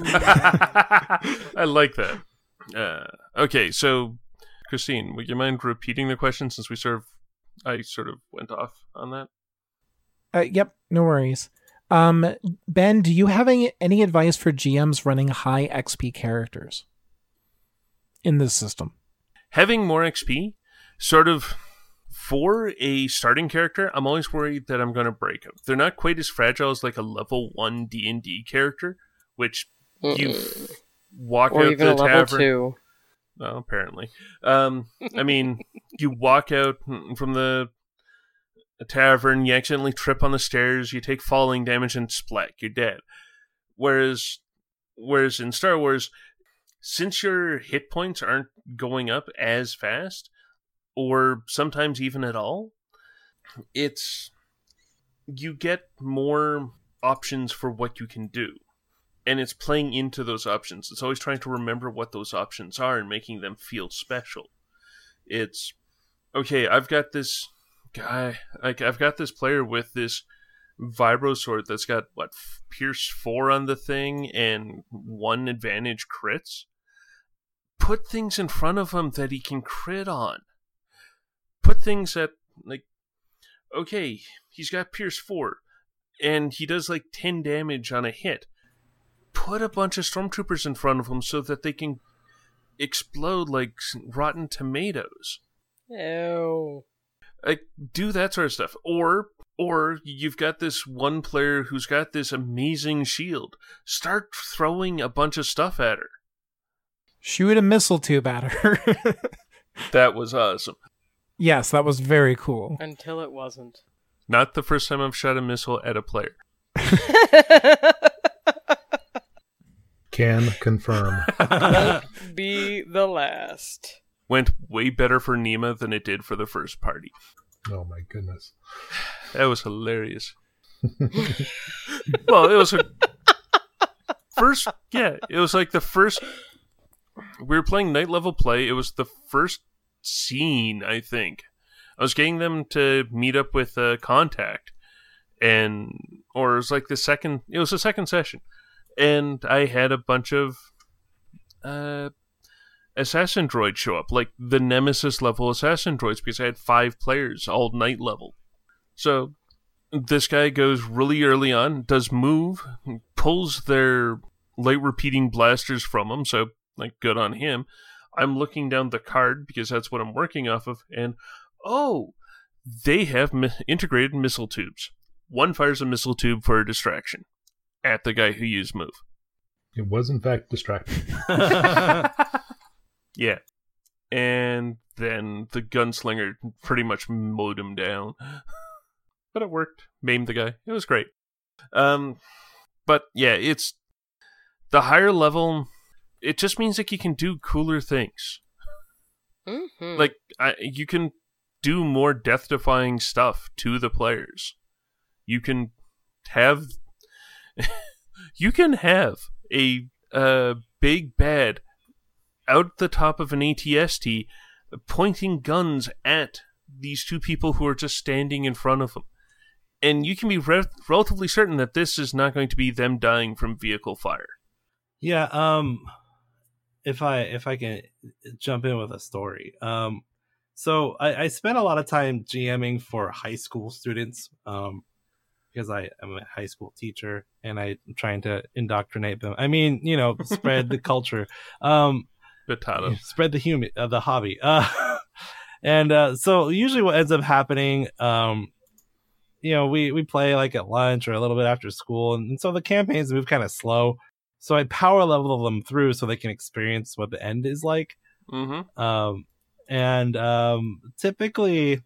S2: I like that. Uh, okay, so Christine, would you mind repeating the question since we sort of, I sort of went off on that?
S3: Uh, yep, no worries. Um, Ben, do you have any, any advice for G Ms running high X P characters in this system?
S2: Having more X P, sort of, for a starting character, I'm always worried that I'm going to break them. They're not quite as fragile as like a level one D and D character, which Mm-mm. you walk
S5: or
S2: out
S5: even
S2: the
S5: a level
S2: tavern.
S5: two.
S2: Well, apparently. Um, I mean, you walk out from the tavern, you accidentally trip on the stairs, you take falling damage, and splat, you're dead. Whereas, whereas in Star Wars, since your hit points aren't going up as fast, or sometimes even at all, it's you get more options for what you can do. And it's playing into those options. It's always trying to remember what those options are and making them feel special. It's, okay, I've got this guy, like I've got this player with this vibro sword that's got, what, Pierce four on the thing and one advantage crits. Put things in front of him that he can crit on. Put things that, like, okay, he's got Pierce four, and he does like ten damage on a hit. Put a bunch of stormtroopers in front of him so that they can explode like rotten tomatoes.
S5: Ew.
S2: Like, do that sort of stuff. Or, or you've got this one player who's got this amazing shield. Start throwing a bunch of stuff at her.
S3: Shoot a missile tube at her.
S2: That was awesome.
S3: Yes, that was very cool.
S5: Until it wasn't.
S2: Not the first time I've shot a missile at a player.
S4: Can confirm.
S5: Won't be the last.
S2: Went way better for Nima than it did for the first party.
S4: Oh my goodness.
S2: That was hilarious. Well, it was a first, yeah, it was like the first, we were playing night level play. It was the first scene, I think. I was getting them to meet up with uh, Contact, and, or it was like the second, it was the second session. And I had a bunch of uh, assassin droids show up, like the Nemesis level assassin droids, because I had five players, all night level. So this guy goes really early on, does move, pulls their light repeating blasters from him, so like good on him. I'm looking down the card because that's what I'm working off of, and oh, they have mi- integrated missile tubes. One fires a missile tube for a distraction at the guy who used move.
S4: It was in fact distracting.
S2: Yeah. And then the gunslinger pretty much mowed him down. But it worked. Maimed the guy. It was great. Um, but yeah, it's the higher level, it just means like you can do cooler things.
S5: Mm-hmm.
S2: Like, I, you can do more death-defying stuff to the players. You can have... you can have a uh, big bad out the top of an A T S T pointing guns at these two people who are just standing in front of them. And you can be re- relatively certain that this is not going to be them dying from vehicle fire.
S1: Yeah, um if I if I can jump in with a story. Um so I, I spent a lot of time GMing for high school students. Um because I am a high school teacher and I'm trying to indoctrinate them. I mean, you know, spread the culture, um,
S2: Potato.
S1: spread the human, uh, the hobby. Uh, and uh, so usually what ends up happening, um, you know, we, we play like at lunch or a little bit after school. And, and so the campaigns move kind of slow. So I power level them through so they can experience what the end is like.
S2: Mm-hmm.
S1: Um, and um, typically...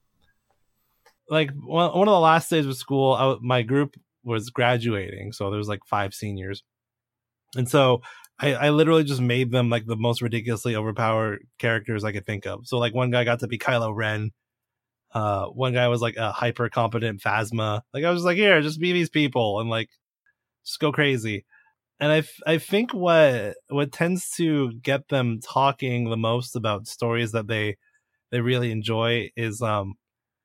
S1: Like one one of the last days of school, I, my group was graduating, so there was like five seniors, and so I, I literally just made them like the most ridiculously overpowered characters I could think of. So like one guy got to be Kylo Ren, uh, one guy was like a hyper competent Phasma. Like I was just like, here, just be these people and like just go crazy. And I, f- I think what what tends to get them talking the most about stories that they they really enjoy is um.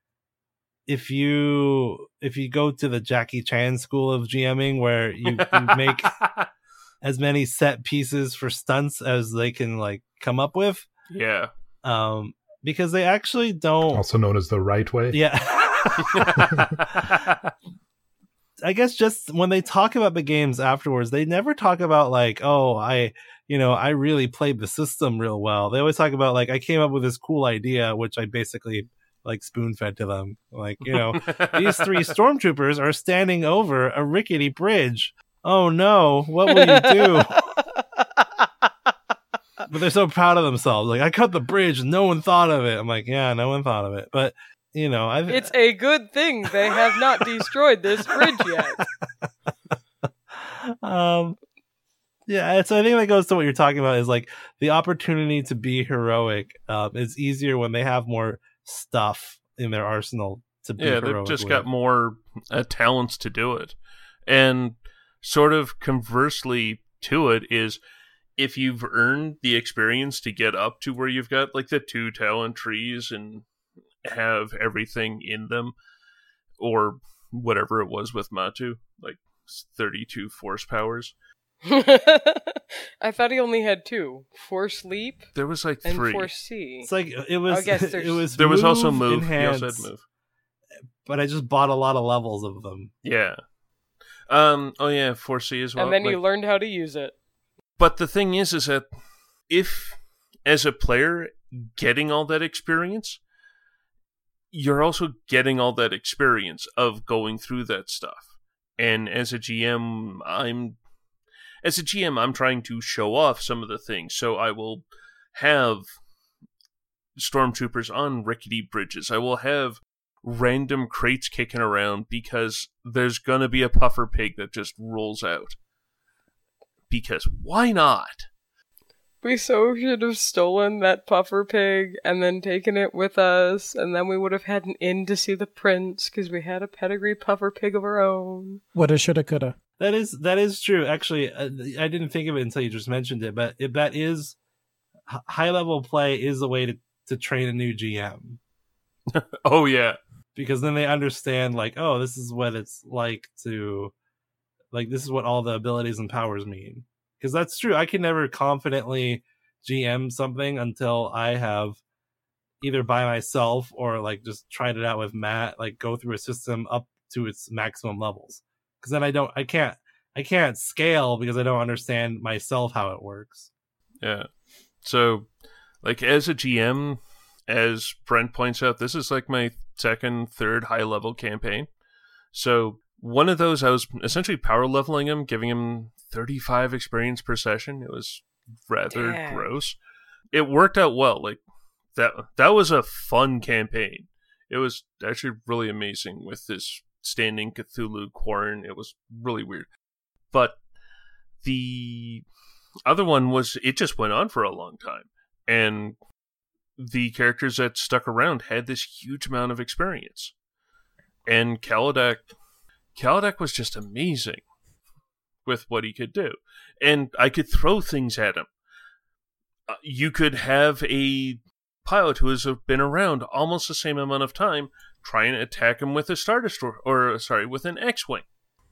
S1: If you if you go to the Jackie Chan school of GMing, where you, you make as many set pieces for stunts as they can like come up with,
S2: yeah,
S1: um, because they actually don't.
S4: Also known as the right way.
S1: Yeah. I guess just when they talk about the games afterwards, they never talk about like, oh, I, you know, I really played the system real well. They always talk about like, I came up with this cool idea, which I basically like spoon fed to them. Like, you know, these three stormtroopers are standing over a rickety bridge. Oh no, what will you do? But they're so proud of themselves. Like, I cut the bridge and no one thought of it. I'm like, yeah, no one thought of it. But, you know, I
S5: it's a good thing they have not destroyed this bridge yet.
S1: um, yeah, so I think that goes to what you're talking about is like the opportunity to be heroic um, is easier when they have more stuff in their arsenal to be
S2: yeah,
S1: heroic.
S2: they've just
S1: with.
S2: got more uh, talents to do it. And sort of conversely to it is, if you've earned the experience to get up to where you've got like the two talent trees and have everything in them, or whatever it was with Matu, like thirty-two force powers.
S5: I thought he only had two: Force Leap
S2: There was like
S5: and
S2: three.
S5: Force C.
S1: It's like it was.
S5: I guess
S1: it
S5: there's-
S1: was.
S2: There was also
S1: move,
S2: move. He
S1: enhance,
S2: also had move.
S1: but I just bought a lot of levels of them.
S2: Yeah. Um. Oh yeah, Force C as well.
S5: And then
S2: like-
S5: you learned how to use it.
S2: But the thing is, is that if, as a player, getting all that experience, you're also getting all that experience of going through that stuff. And as a G M, I'm, as a G M, I'm trying to show off some of the things. So I will have stormtroopers on rickety bridges. I will have random crates kicking around because there's gonna be a puffer pig that just rolls out. Because why not?
S5: We so should have stolen that puffer pig and then taken it with us, and then we would have had an inn to see the prince because we had a pedigree puffer pig of our own.
S3: Woulda, shoulda, coulda.
S1: That is that is true. Actually, uh, I didn't think of it until you just mentioned it, but it, that is h- high level play is a way to, to train a new G M
S2: Oh yeah.
S1: because then they understand like, oh, this is what it's like to like this is what all the abilities and powers mean. Because that's true. I can never confidently G M something until I have either by myself or like just tried it out with Matt, like go through a system up to its maximum levels. Because then I don't, I can't, I can't scale because I don't understand myself how it works.
S2: Yeah. So, like, as a G M, as Brent points out, this is like my second, third high level campaign. So, one of those, I was essentially power leveling him, giving him thirty-five experience per session. It was rather
S5: Damn.
S2: gross. It worked out well. Like, that, that was a fun campaign. It was actually really amazing with this standing Cthulhu Quarren. It was really weird. But the other one was, it just went on for a long time. And the characters that stuck around had this huge amount of experience. And Kaladak, Kaladak was just amazing with what he could do. And I could throw things at him. Uh, you could have a pilot who has been around almost the same amount of time try and attack him with a Star Destroyer, or sorry, with an X-Wing.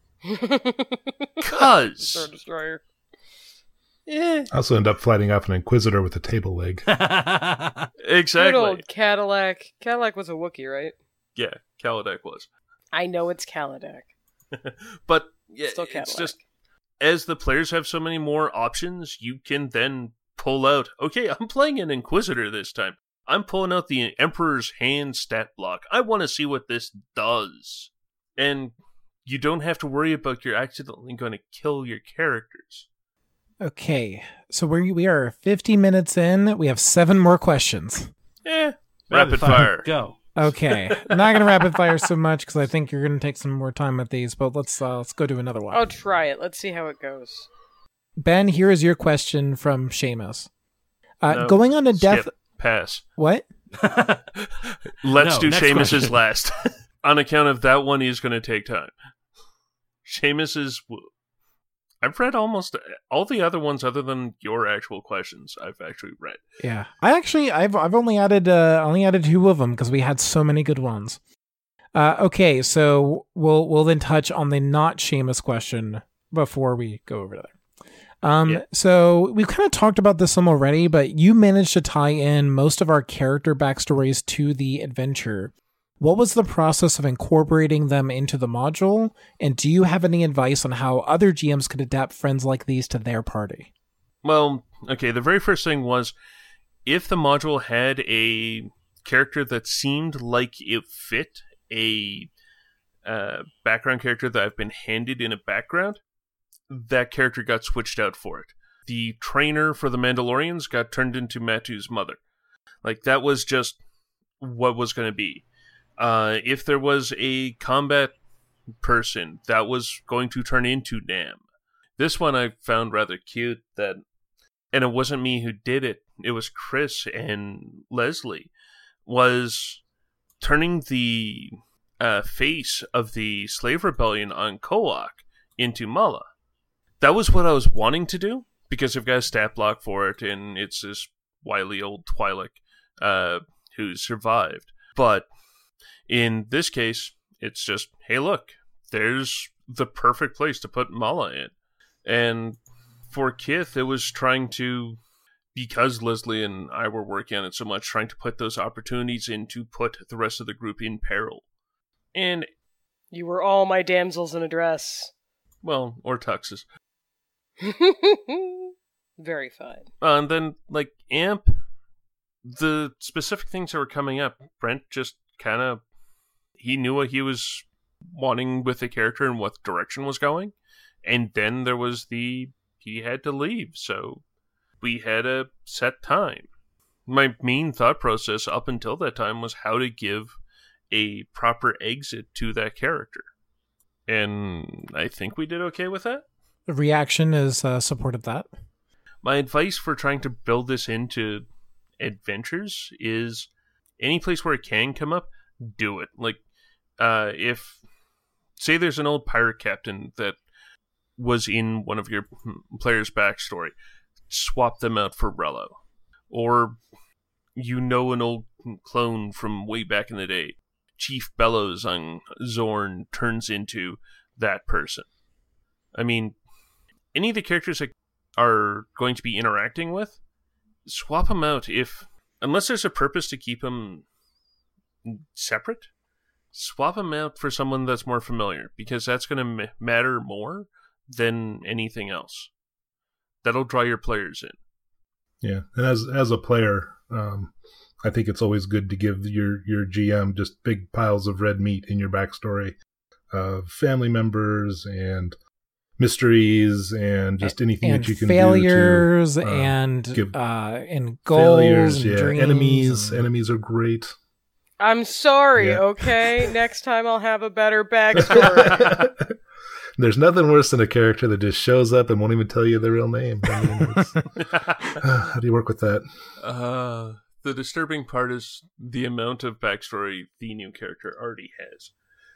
S2: Cuz.
S5: Star Destroyer.
S2: Eh,
S4: I also end up fighting off an Inquisitor with a table leg.
S5: Good
S2: exactly.
S5: old Cadillac. Cadillac was a Wookiee, right?
S2: Yeah, Kaladak was.
S5: I know it's Cadillac.
S2: But yeah,
S5: Still
S2: it's
S5: Cadillac.
S2: just, as the players have so many more options, you can then pull out, okay, I'm playing an Inquisitor this time. I'm pulling out the Emperor's Hand stat block. I want to see what this does. And you don't have to worry about you're accidentally going to kill your characters.
S3: Okay, so we we are fifty minutes in. We have seven more questions.
S2: Eh, rapid fire.
S1: Go.
S3: Okay, I'm not gonna rapid fire so much because I think you're gonna take some more time with these. But let's uh, let's go to another one.
S5: I'll try it. Let's see how it goes.
S3: Ben, here is your question from Seamus. Uh,
S2: No,
S3: going on a death.
S2: skip, pass.
S3: What?
S2: Let's
S1: No,
S2: do
S1: next
S2: Seamus's
S1: question.
S2: last. On account of that one is going to take time. Seamus's... I've read almost all the other ones other than your actual questions I've actually read.
S3: Yeah, I actually I've I've only added uh only added two of them because we had so many good ones. Uh, okay, so we'll we'll then touch on the not Seamus question before we go over there. Um,
S2: Yeah.
S3: so we've kind of talked about this some already, but you managed to tie in most of our character backstories to the adventure. What was the process of incorporating them into the module? And do you have any advice on how other G Ms could adapt friends like these to their party?
S2: Well, okay, the very first thing was, if the module had a character that seemed like it fit a uh, background character that I've been handed in a background, that character got switched out for it. The trainer for the Mandalorians got turned into Matu's mother. Like, that was just what was going to be. Uh, if there was a combat person, that was going to turn into Nam. This one I found rather cute, that, and it wasn't me who did it, it was Chris and Leslie, was turning the uh, face of the slave rebellion on Koak into Mala. That was what I was wanting to do, because I've got a stat block for it, and it's this wily old Twi'lek uh, who survived. But in this case, it's just, hey, look, there's the perfect place to put Mala in. And for Kith, it was trying to, because Leslie and I were working on it so much, trying to put those opportunities in to put the rest of the group in peril. And
S5: You were all my damsels in a dress.
S2: well, or tuxes.
S5: Very fine.
S2: Uh, and then, like, Amp, the specific things that were coming up, Brent just kind of, he knew what he was wanting with the character and what direction was going. And then there was the, he had to leave, so we had a set time. My main thought process up until that time was how to give a proper exit to that character. And I think we did okay with that.
S3: The reaction is uh, supported that.
S2: My advice for trying to build this into adventures is any place where it can come up, do it. Like, uh, if, say there's an old pirate captain that was in one of your players' backstory, swap them out for Rello. Or you know an old clone from way back in the day, Chief Bellows on Zorn turns into that person. I mean, any of the characters that are going to be interacting with, swap them out. If, unless there's a purpose to keep them separate, swap them out for someone that's more familiar, because that's going to ma- matter more than anything else. That'll draw your players in.
S4: Yeah, and as as a player, um, I think it's always good to give your, your G M just big piles of red meat in your backstory of family members and mysteries and just anything
S3: and
S4: that you can
S3: failures
S4: do to, uh,
S3: and
S4: give
S3: uh, and goals
S4: failures.
S3: and
S4: Yeah,
S3: dreams
S4: enemies.
S3: and-
S4: Enemies are great.
S5: I'm sorry,
S4: Yeah.
S5: okay? Next time I'll have a better backstory.
S4: There's nothing worse than a character that just shows up and won't even tell you their real name. I mean, it's- how do you work with that?
S2: Uh, the disturbing part is the amount of backstory the new character already has.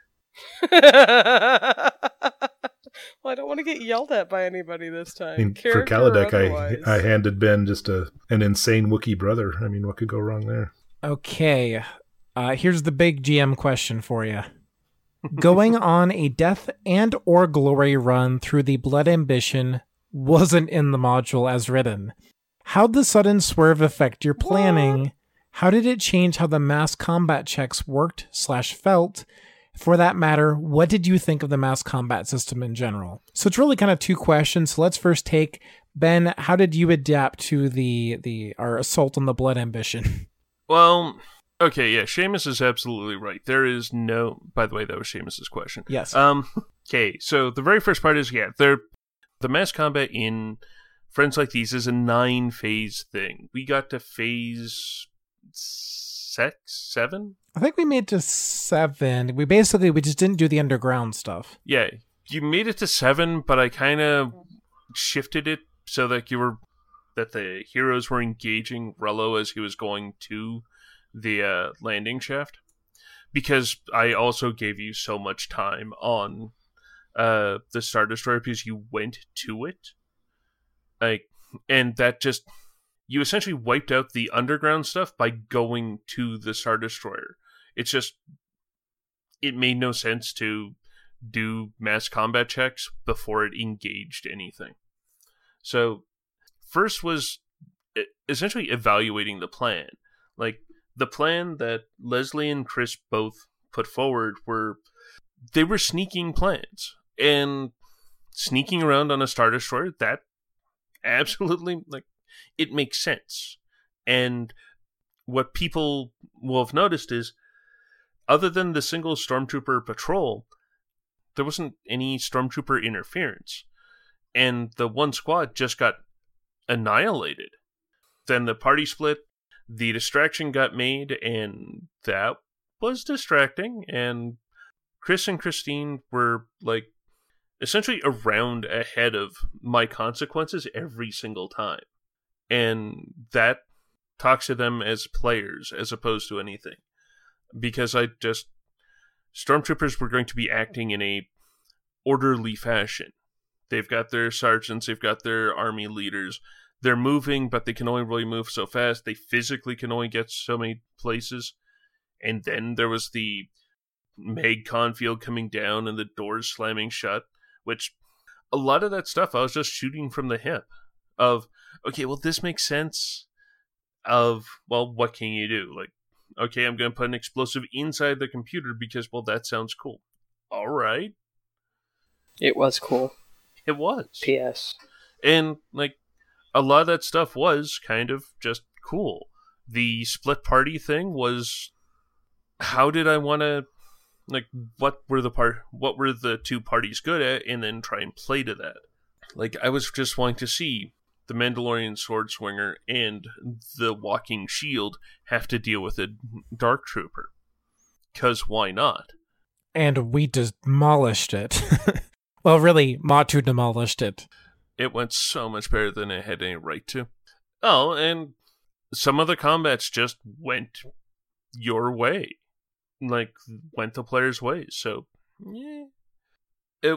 S5: Well, I don't want to get yelled at by anybody this time.
S4: I mean, for
S5: Character or
S4: Kaladek,
S5: otherwise.
S4: I, I handed Ben just a an insane Wookiee brother. I mean, what could go wrong there?
S3: Okay, uh, here's the big G M question for you. Going on a death and or glory run through the Blood Ambition wasn't in the module as written. How'd the sudden swerve affect your planning?
S5: What?
S3: How did it change how the mass combat checks worked slash felt? For that matter, what did you think of the mass combat system in general? So it's really kind of two questions. So let's first take, Ben, how did you adapt to the the our assault on the Blood Ambition?
S2: Well, okay, yeah, Seamus is absolutely right. There is no... By the way, that was Seamus's question.
S3: Yes.
S2: Um. Okay, so the very first part is, yeah, there, the mass combat in Friends Like These is a nine-phase thing. We got to phase six, seven?
S3: I think we made it to seven. We basically, we just didn't do the underground stuff.
S2: Yeah, you made it to seven, but I kind of shifted it so that you were... that the heroes were engaging Rello as he was going to the uh, landing shaft, because I also gave you so much time on uh, the Star Destroyer because you went to it, like, and that just, you essentially wiped out the underground stuff by going to the Star Destroyer. It's just, it made no sense to do mass combat checks before it engaged anything. So first was essentially evaluating the plan. Like, the plan that Leslie and Chris both put forward were they were sneaking plans and sneaking around on a Star Destroyer. That absolutely, like, it makes sense. And what people will have noticed is, other than the single Stormtrooper patrol, there wasn't any Stormtrooper interference. And the one squad just got annihilated. Then the party split, the distraction got made, and that was distracting. And Chris and Christine were, like, essentially around ahead of my consequences every single time. And that talks to them as players as opposed to anything. Because I just... Stormtroopers were going to be acting in a orderly fashion. They've got their sergeants, they've got their army leaders. They're moving, but they can only really move so fast. They physically can only get so many places. And then there was the Meg Confield coming down and the doors slamming shut, which a lot of that stuff I was just shooting from the hip of, okay, well, this makes sense of, well, what can you do? Like, okay, I'm going to put an explosive inside the computer because, well, that sounds cool. All right.
S5: It was cool.
S2: It was.
S5: P S.
S2: And, like, a lot of that stuff was kind of just cool. The split party thing was, how did I want to, like, what were the part, what were the two parties good at, and then try and play to that. Like, I was just wanting to see the Mandalorian Swordswinger and the Walking Shield have to deal with a Dark Trooper. Because why not?
S3: And we demolished it. Well, really, Matu demolished it.
S2: It went so much better than it had any right to. Oh, and some of the combats just went your way. Like, went the player's way. So, yeah. It,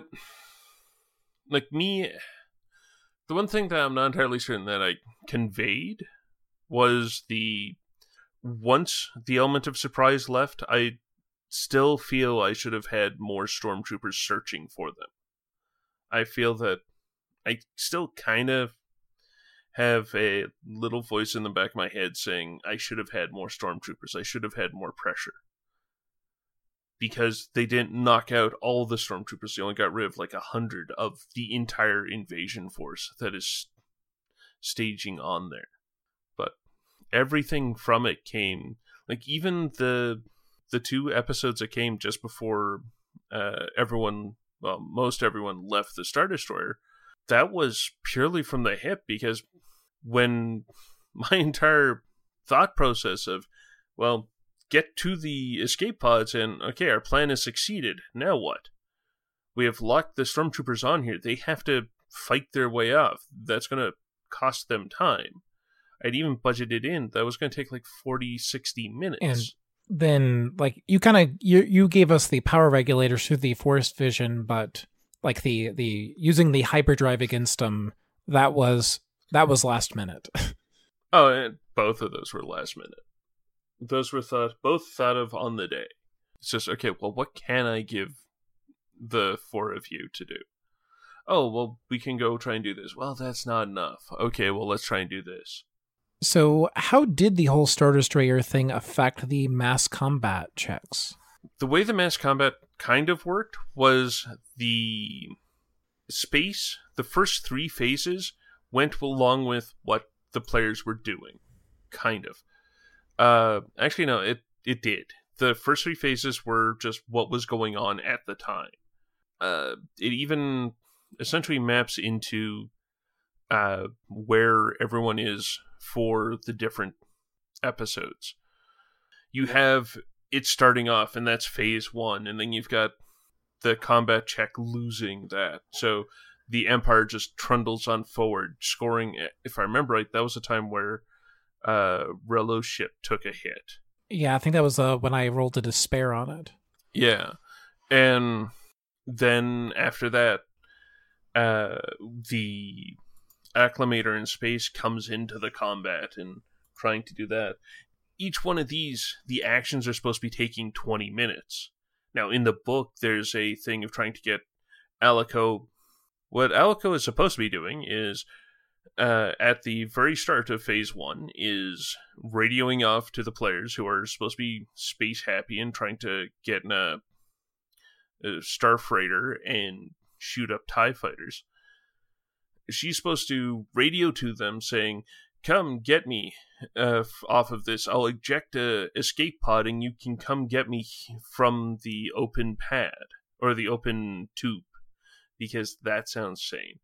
S2: like, me, the one thing that I'm not entirely certain that I conveyed was the, once the element of surprise left, I still feel I should have had more Stormtroopers searching for them. I feel that I still kind of have a little voice in the back of my head saying I should have had more Stormtroopers. I should have had more pressure. Because they didn't knock out all the Stormtroopers. They only got rid of like a hundred of the entire invasion force that is staging on there. But everything from it came, like even the the two episodes that came just before uh, everyone, well, most everyone left the Star Destroyer, that was purely from the hip, because when my entire thought process of, well, get to the escape pods and, okay, our plan has succeeded, now what? We have locked the Stormtroopers on here. They have to fight their way off. That's going to cost them time. I'd even budgeted in that was going to take like forty, sixty minutes.
S3: And then, like, you kind of, you you gave us the power regulators through the Force Vision, but like the the using the hyperdrive against them, that was that was last minute.
S2: Oh, and both of those were last minute. Those were thought both thought of on the day. It's just, okay, well, what can I give the four of you to do? Oh, well, we can go try and do this. Well, that's not enough. Okay, well, let's try and do this.
S3: So how did the whole Star Destroyer thing affect the mass combat checks?
S2: The way the mass combat kind of worked was the space, the first three phases went along with what the players were doing. Kind of. Uh, actually, no, it, it did. The first three phases were just what was going on at the time. Uh, it even essentially maps into uh, where everyone is for the different episodes. You have it starting off, and that's phase one, and then you've got the combat check losing that. So the Empire just trundles on forward, scoring, if I remember right, that was a time where uh, Relo's ship took a hit.
S3: Yeah, I think that was uh, when I rolled a despair on it.
S2: Yeah. And then after that, uh, the Acclimator in space comes into the combat and trying to do that. Each one of these, the actions are supposed to be taking twenty minutes. Now, in the book, there's a thing of trying to get Alico. What Alico is supposed to be doing is uh, at the very start of phase one is radioing off to the players who are supposed to be space happy and trying to get in a, a starfreighter and shoot up TIE fighters. She's supposed to radio to them saying, come get me uh, off of this. I'll eject a escape pod and you can come get me from the open pad or the open tube, because that sounds sane.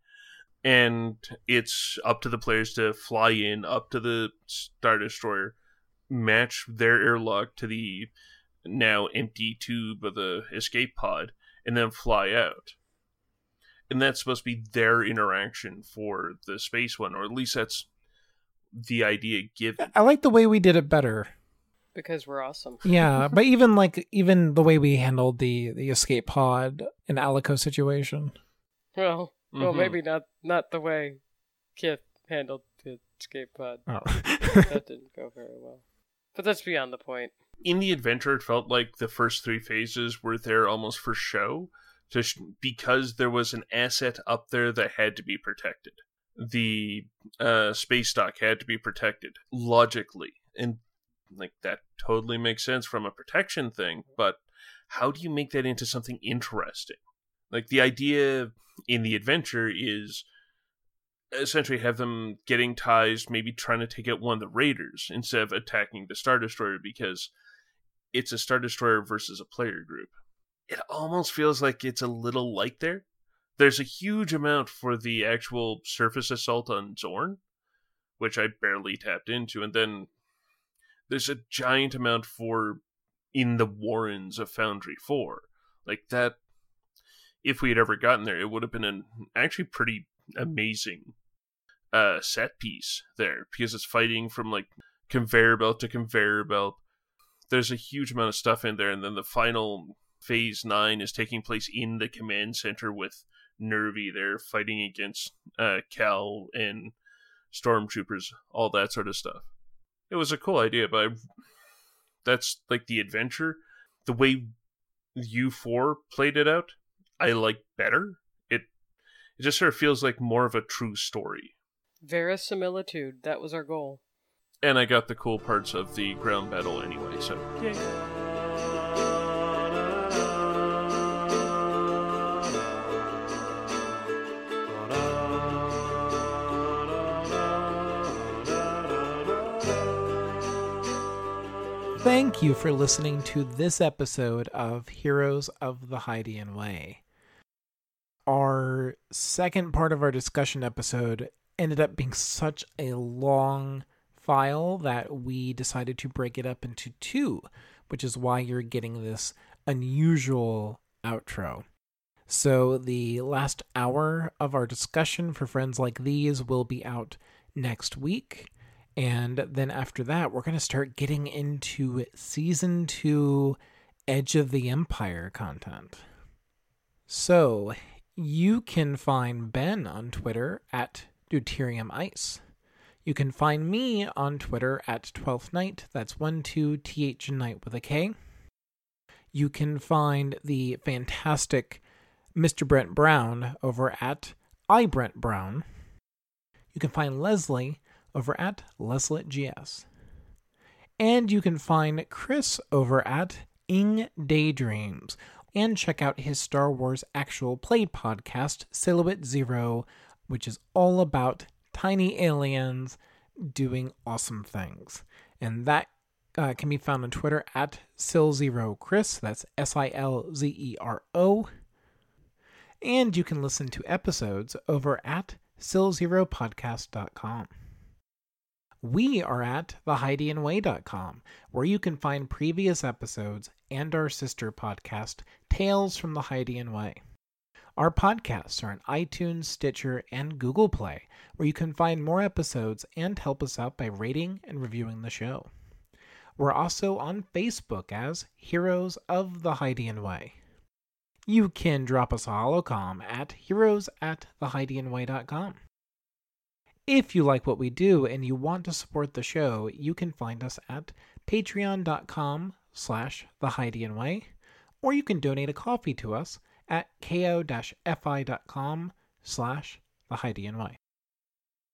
S2: And it's up to the players to fly in, up to the Star Destroyer, match their airlock to the now empty tube of the escape pod, and then fly out. And that's supposed to be their interaction for the space one, or at least that's the idea given.
S3: I like the way we did it better.
S5: Because we're awesome.
S3: Yeah, but even like even the way we handled the the escape pod and Alico situation.
S5: Well,
S2: Mm-hmm.
S5: well, maybe not not the way Kith handled the escape pod.
S3: Oh.
S5: That didn't go very well. But that's beyond the point.
S2: In the adventure, it felt like the first three phases were there almost for show, to sh- because there was an asset up there that had to be protected. The uh, space dock had to be protected logically, and like that totally makes sense from a protection thing. But how do you make that into something interesting? Like the idea in the adventure is essentially have them getting ties, maybe trying to take out one of the raiders instead of attacking the Star Destroyer, because it's a Star Destroyer versus a player group. It almost feels like it's a little light there. There's a huge amount for the actual surface assault on Zorn, which I barely tapped into, and then there's a giant amount for in the Warrens of Foundry four. Like that, if we had ever gotten there, it would have been an actually pretty amazing uh, set piece there, because it's fighting from like conveyor belt to conveyor belt. There's a huge amount of stuff in there, and then the final phase nine is taking place in the command center with Nervy there fighting against uh, Cal and stormtroopers, all that sort of stuff. It was a cool idea, but I, that's like the adventure. The way U four played it out, I like better. It it just sort of feels like more of a true story.
S5: Verisimilitude, that was our goal.
S2: And I got the cool parts of the ground battle anyway, so yay.
S3: Thank you for listening to this episode of Heroes of the Hydian Way. Our second part of our discussion episode ended up being such a long file that we decided to break it up into two, which is why you're getting this unusual outro. So the last hour of our discussion for Friends Like These will be out next week. And then after that, we're going to start getting into Season two Edge of the Empire content. So, you can find Ben on Twitter at Deuterium Ice. You can find me on Twitter at twelfth Night. That's one two T H Night with a K. You can find the fantastic Mister Brent Brown over at iBrentBrown. You can find Leslie over at LesletGS. And you can find Chris over at Ing Daydreams. And check out his Star Wars Actual Play podcast, Silhouette Zero, which is all about tiny aliens doing awesome things. And that uh, can be found on Twitter at SilZeroChris. That's S I L Z E R O. And you can listen to episodes over at sil zero podcast dot com. We are at the hydian way dot com, where you can find previous episodes and our sister podcast, Tales from the Hydian Way. Our podcasts are on iTunes, Stitcher, and Google Play, where you can find more episodes and help us out by rating and reviewing the show. We're also on Facebook as Heroes of the Hydian Way. You can drop us a holocom at heroes at the hydian way dot com. If you like what we do and you want to support the show, you can find us at patreon.com slash the Hydian Way, or you can donate a coffee to us at ko-fi.com slash the Hydian Way.